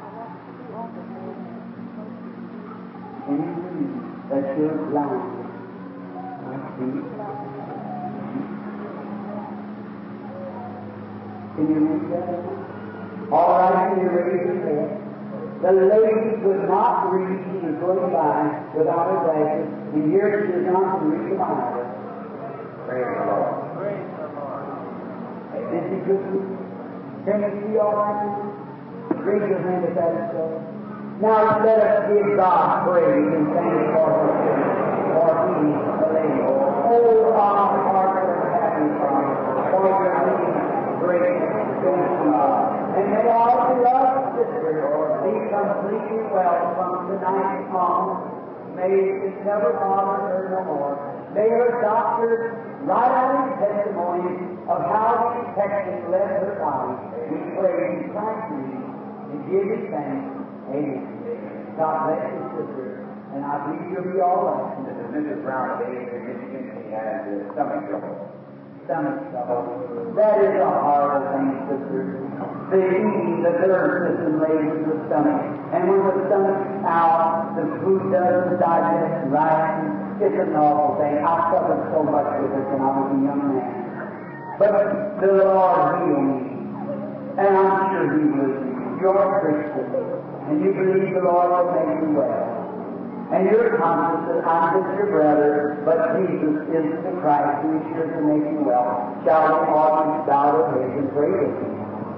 Speaker 4: Can you believe that you're blind? I see.
Speaker 1: Can you read that? All right, can you raise your head? The lady could not read. She was going by without her glasses, and here she is not to read the Bible. Praise the Lord. Praise the Lord. Is he good? Can you see all right? Raise your hand if that is so. Now let us give God praise and thanks for for healing the lady. Oh, our hearts are happy, Father, for your healing great expansion. And may our beloved sister be completely well from tonight on. May it never bother her no more. May her doctors write out his testimony of how the infection left her body. We praise Christ Jesus and give him thanks. Amen. God bless you, sister, and I believe you'll be all right.
Speaker 5: This is Missus Brown of Ames in Michigan. She has uh, stomach trouble.
Speaker 1: Stomach trouble. That is a horrible thing, sister. The eating, the nerve system lays in the stomach. And when the stomach's out, the food doesn't digest right. It's an awful thing. I suffered so much with it when I was a young man. But the Lord healed me. And I'm sure He will do. You're a Christian. And you believe the Lord will make you well. And you're conscious that I'm just your brother, but Jesus is the Christ who is here to make you well. Shall we all bow our heads and pray with Him?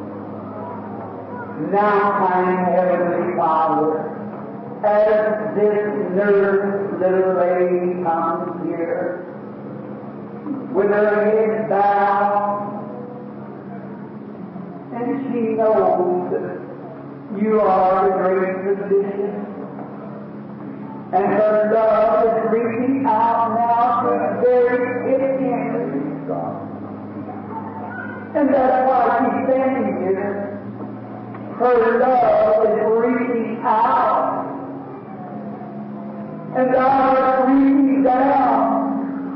Speaker 1: Now, kind Heavenly Father, as this nurse little lady comes here, with her head bowed, and she knows that you are the great physician, and her love is reaching out now to the very end. And that's why she's standing here. Her love is reaching out, and thou art reaching down.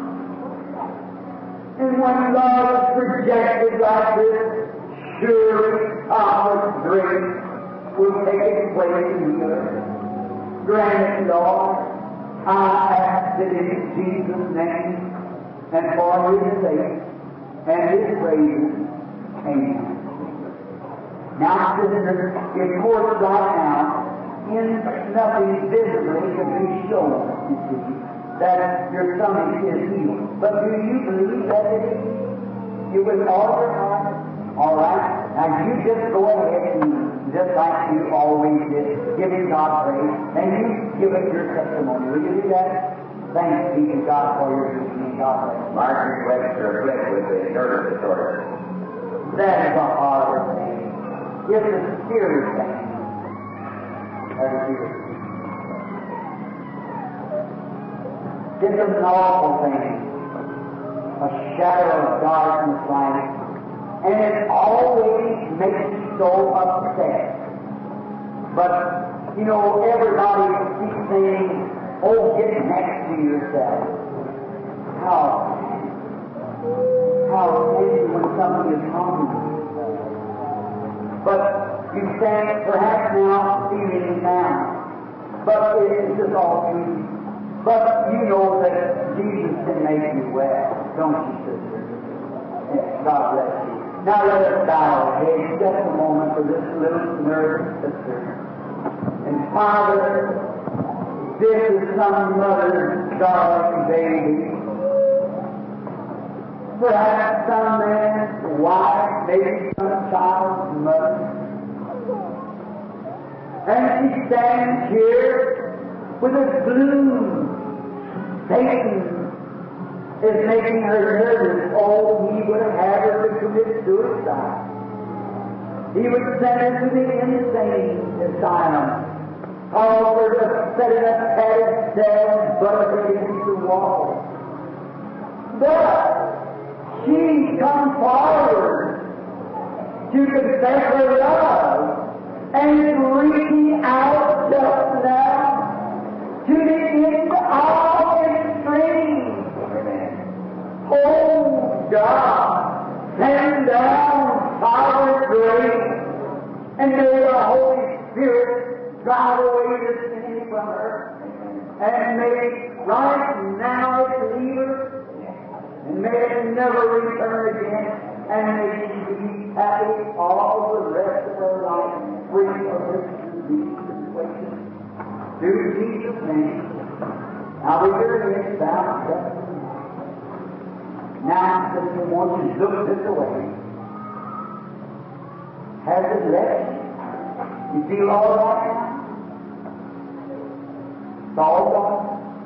Speaker 1: And when love is projected like this, surely our grace will take its place in the earth. Grant it, Lord. I ask it in Jesus' name and for His sake and His praise. Amen. Now, sister, it works right now in nothing visibly can be shown, you see, that your stomach is healed. But do you believe that it is? You with all your heart? All right. Now you just go ahead and just like you always did, giving God praise, and you give us your testimony. Will you do that? Thanks be to God for your healing. God bless you.
Speaker 5: Margaret Webster Flint with a nervous disorder.
Speaker 1: That is a hard thing. It's a serious thing. That is serious. It's an awful thing. A shadow of darkness like. And it always makes me so upset. But, you know, everybody keeps saying, oh, get next to yourself. How? How can you when something is wrong with you? But you stand perhaps now feeling it now. But it's just all true. But you know that Jesus can make you well, don't you, sister? Yes, God bless you. Now let us bow our heads just a moment for this little nervous sister. And Father, this is some mother's darling baby. Perhaps some man's wife, maybe some child's mother. And she stands here with a gloom. Satan is making her nervous. Oh, he would have her to commit suicide. He would send her to the insane asylum. Call her to set in a padded cell, butt against the wall. But she comes forward to confess her love and is reaching out just now to the end of extreme. Oh God, send down Father's grace, and may the Holy Spirit drive away this enemy from her, and may right now it leave her, and may it never return again. and may she be happy all the rest of her life, free of this disease situation. Through Jesus' name. Now with your head bowed down. Now, if you want you to look this way, has it left you? You feel all right now? It's all gone.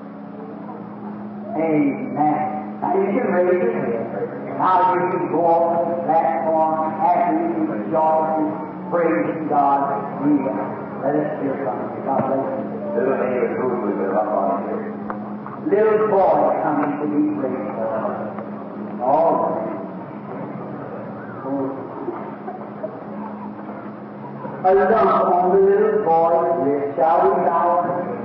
Speaker 1: Amen. Now you can raise your head. Now you can go on the platform, happy, rejoicing, praising God. Let us hear from you. God bless you.
Speaker 5: Little David Booth was up on here.
Speaker 1: Little boy coming to be prayed for. All right. A lump on the little boy's wrist. Shall we bow our heads?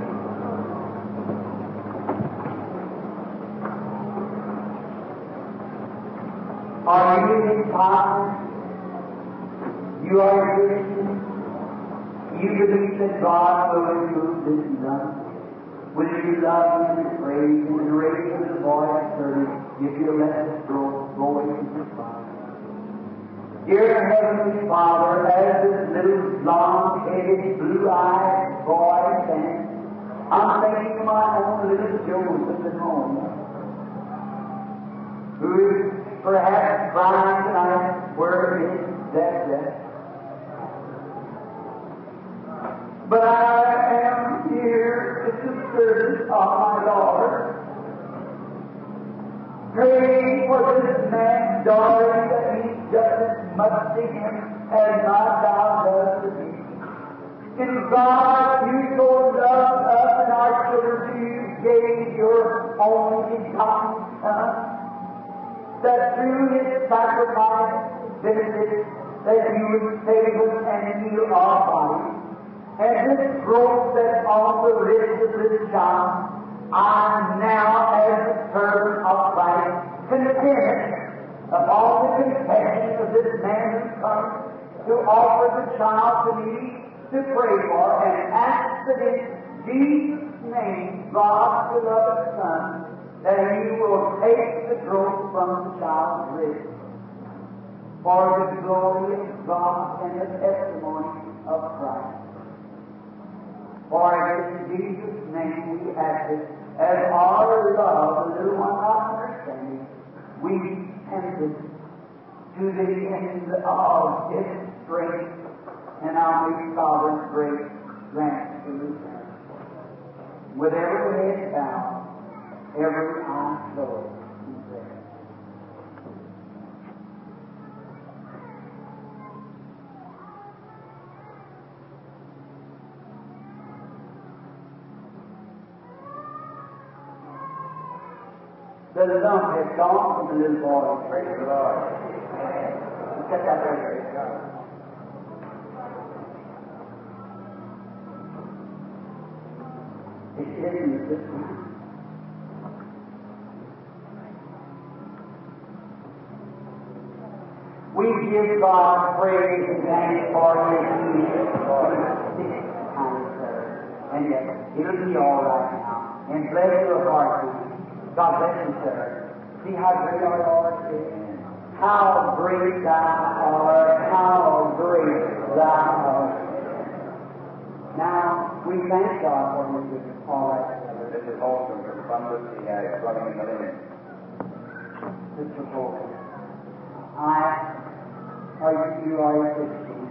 Speaker 1: Are you his father? You are a Christian? You believe that God will remove this lump? Will you love Him and praise Him and raise Him the boy and service if you'll let this grow, grow into His Father? Dear Heavenly Father, as this little blonde-headed, blue-eyed boy stands, I'm thinking of my own little Joseph at home, who is perhaps crying tonight where his death is. But I am here at the service of my Lord, praying for this man, darling, that he's just as much to him as my child does to me. And God, you so loved us and our children, you gave your only begotten Son, that through His sacrifice, benefit, that He would save us and heal our bodies. And this growth that's on the wrist of this child, I now, as the servant of Christ, content upon the confession of this man who comes to offer the child to me to pray for, and ask that in Jesus' name, God's beloved Son, that He will take the growth from the child's wrist for the glory of God and the testimony of Christ. For in Jesus' name we ask it, as our love, the little one not understanding, we send it to the end of its strength, and our new sovereign grace grant to return. With every head bowed, every eye closed in prayer. The lump has gone from the little boy. Praise the Lord. Let's get that right here. It's hidden this time. We give God praise and thanks for His healing for this kind of prayer. And yet, it'll be all right now. And bless your heart, man. God bless you, sir. See how great our Lord is. How great Thou art. How great Thou art. Now, we thank God for His goodness. All right.
Speaker 5: This is Holcomb from Columbus. He has running in the linen.
Speaker 1: Mister Holcomb, I, are you are a Christian.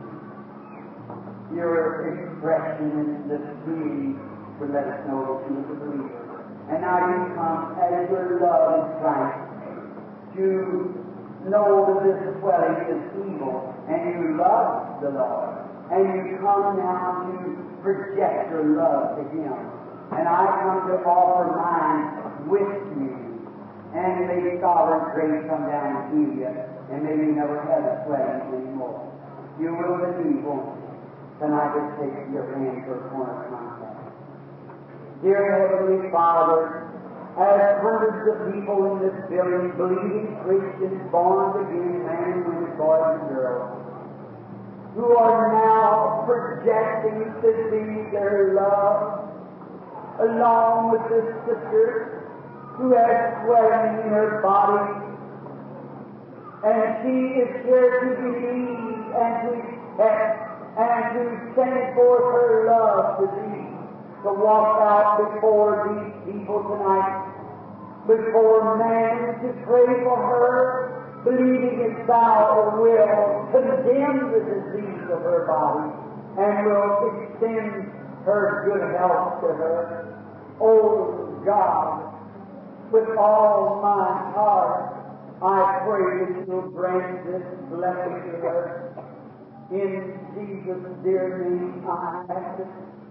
Speaker 1: Your expression in this meeting to let us know that you are a believer. And now you come as your love in Christ to know that this swelling is evil, and you love the Lord. And you come now to project your love to Him. And I come to offer mine with you. And may sovereign grace come down and heal you, and may you never have a swelling anymore. You will believe, won't you? Then I just take your hand for a corner contact. Dear Heavenly Father, as hundreds of people in this building, believing Christians, born again, men and women, boys and girls, who are now projecting to thee their love, along with this sister who has swelling in her body,
Speaker 3: And she is here to believe and to accept and to send forth her love to thee, to walk out before these people tonight, before man, to pray for her, believing that thou will condemn the disease of her body and will extend her good health to her. Oh God, with all my heart, I pray that you'll grant this blessing to her. In Jesus' dear name I ask it.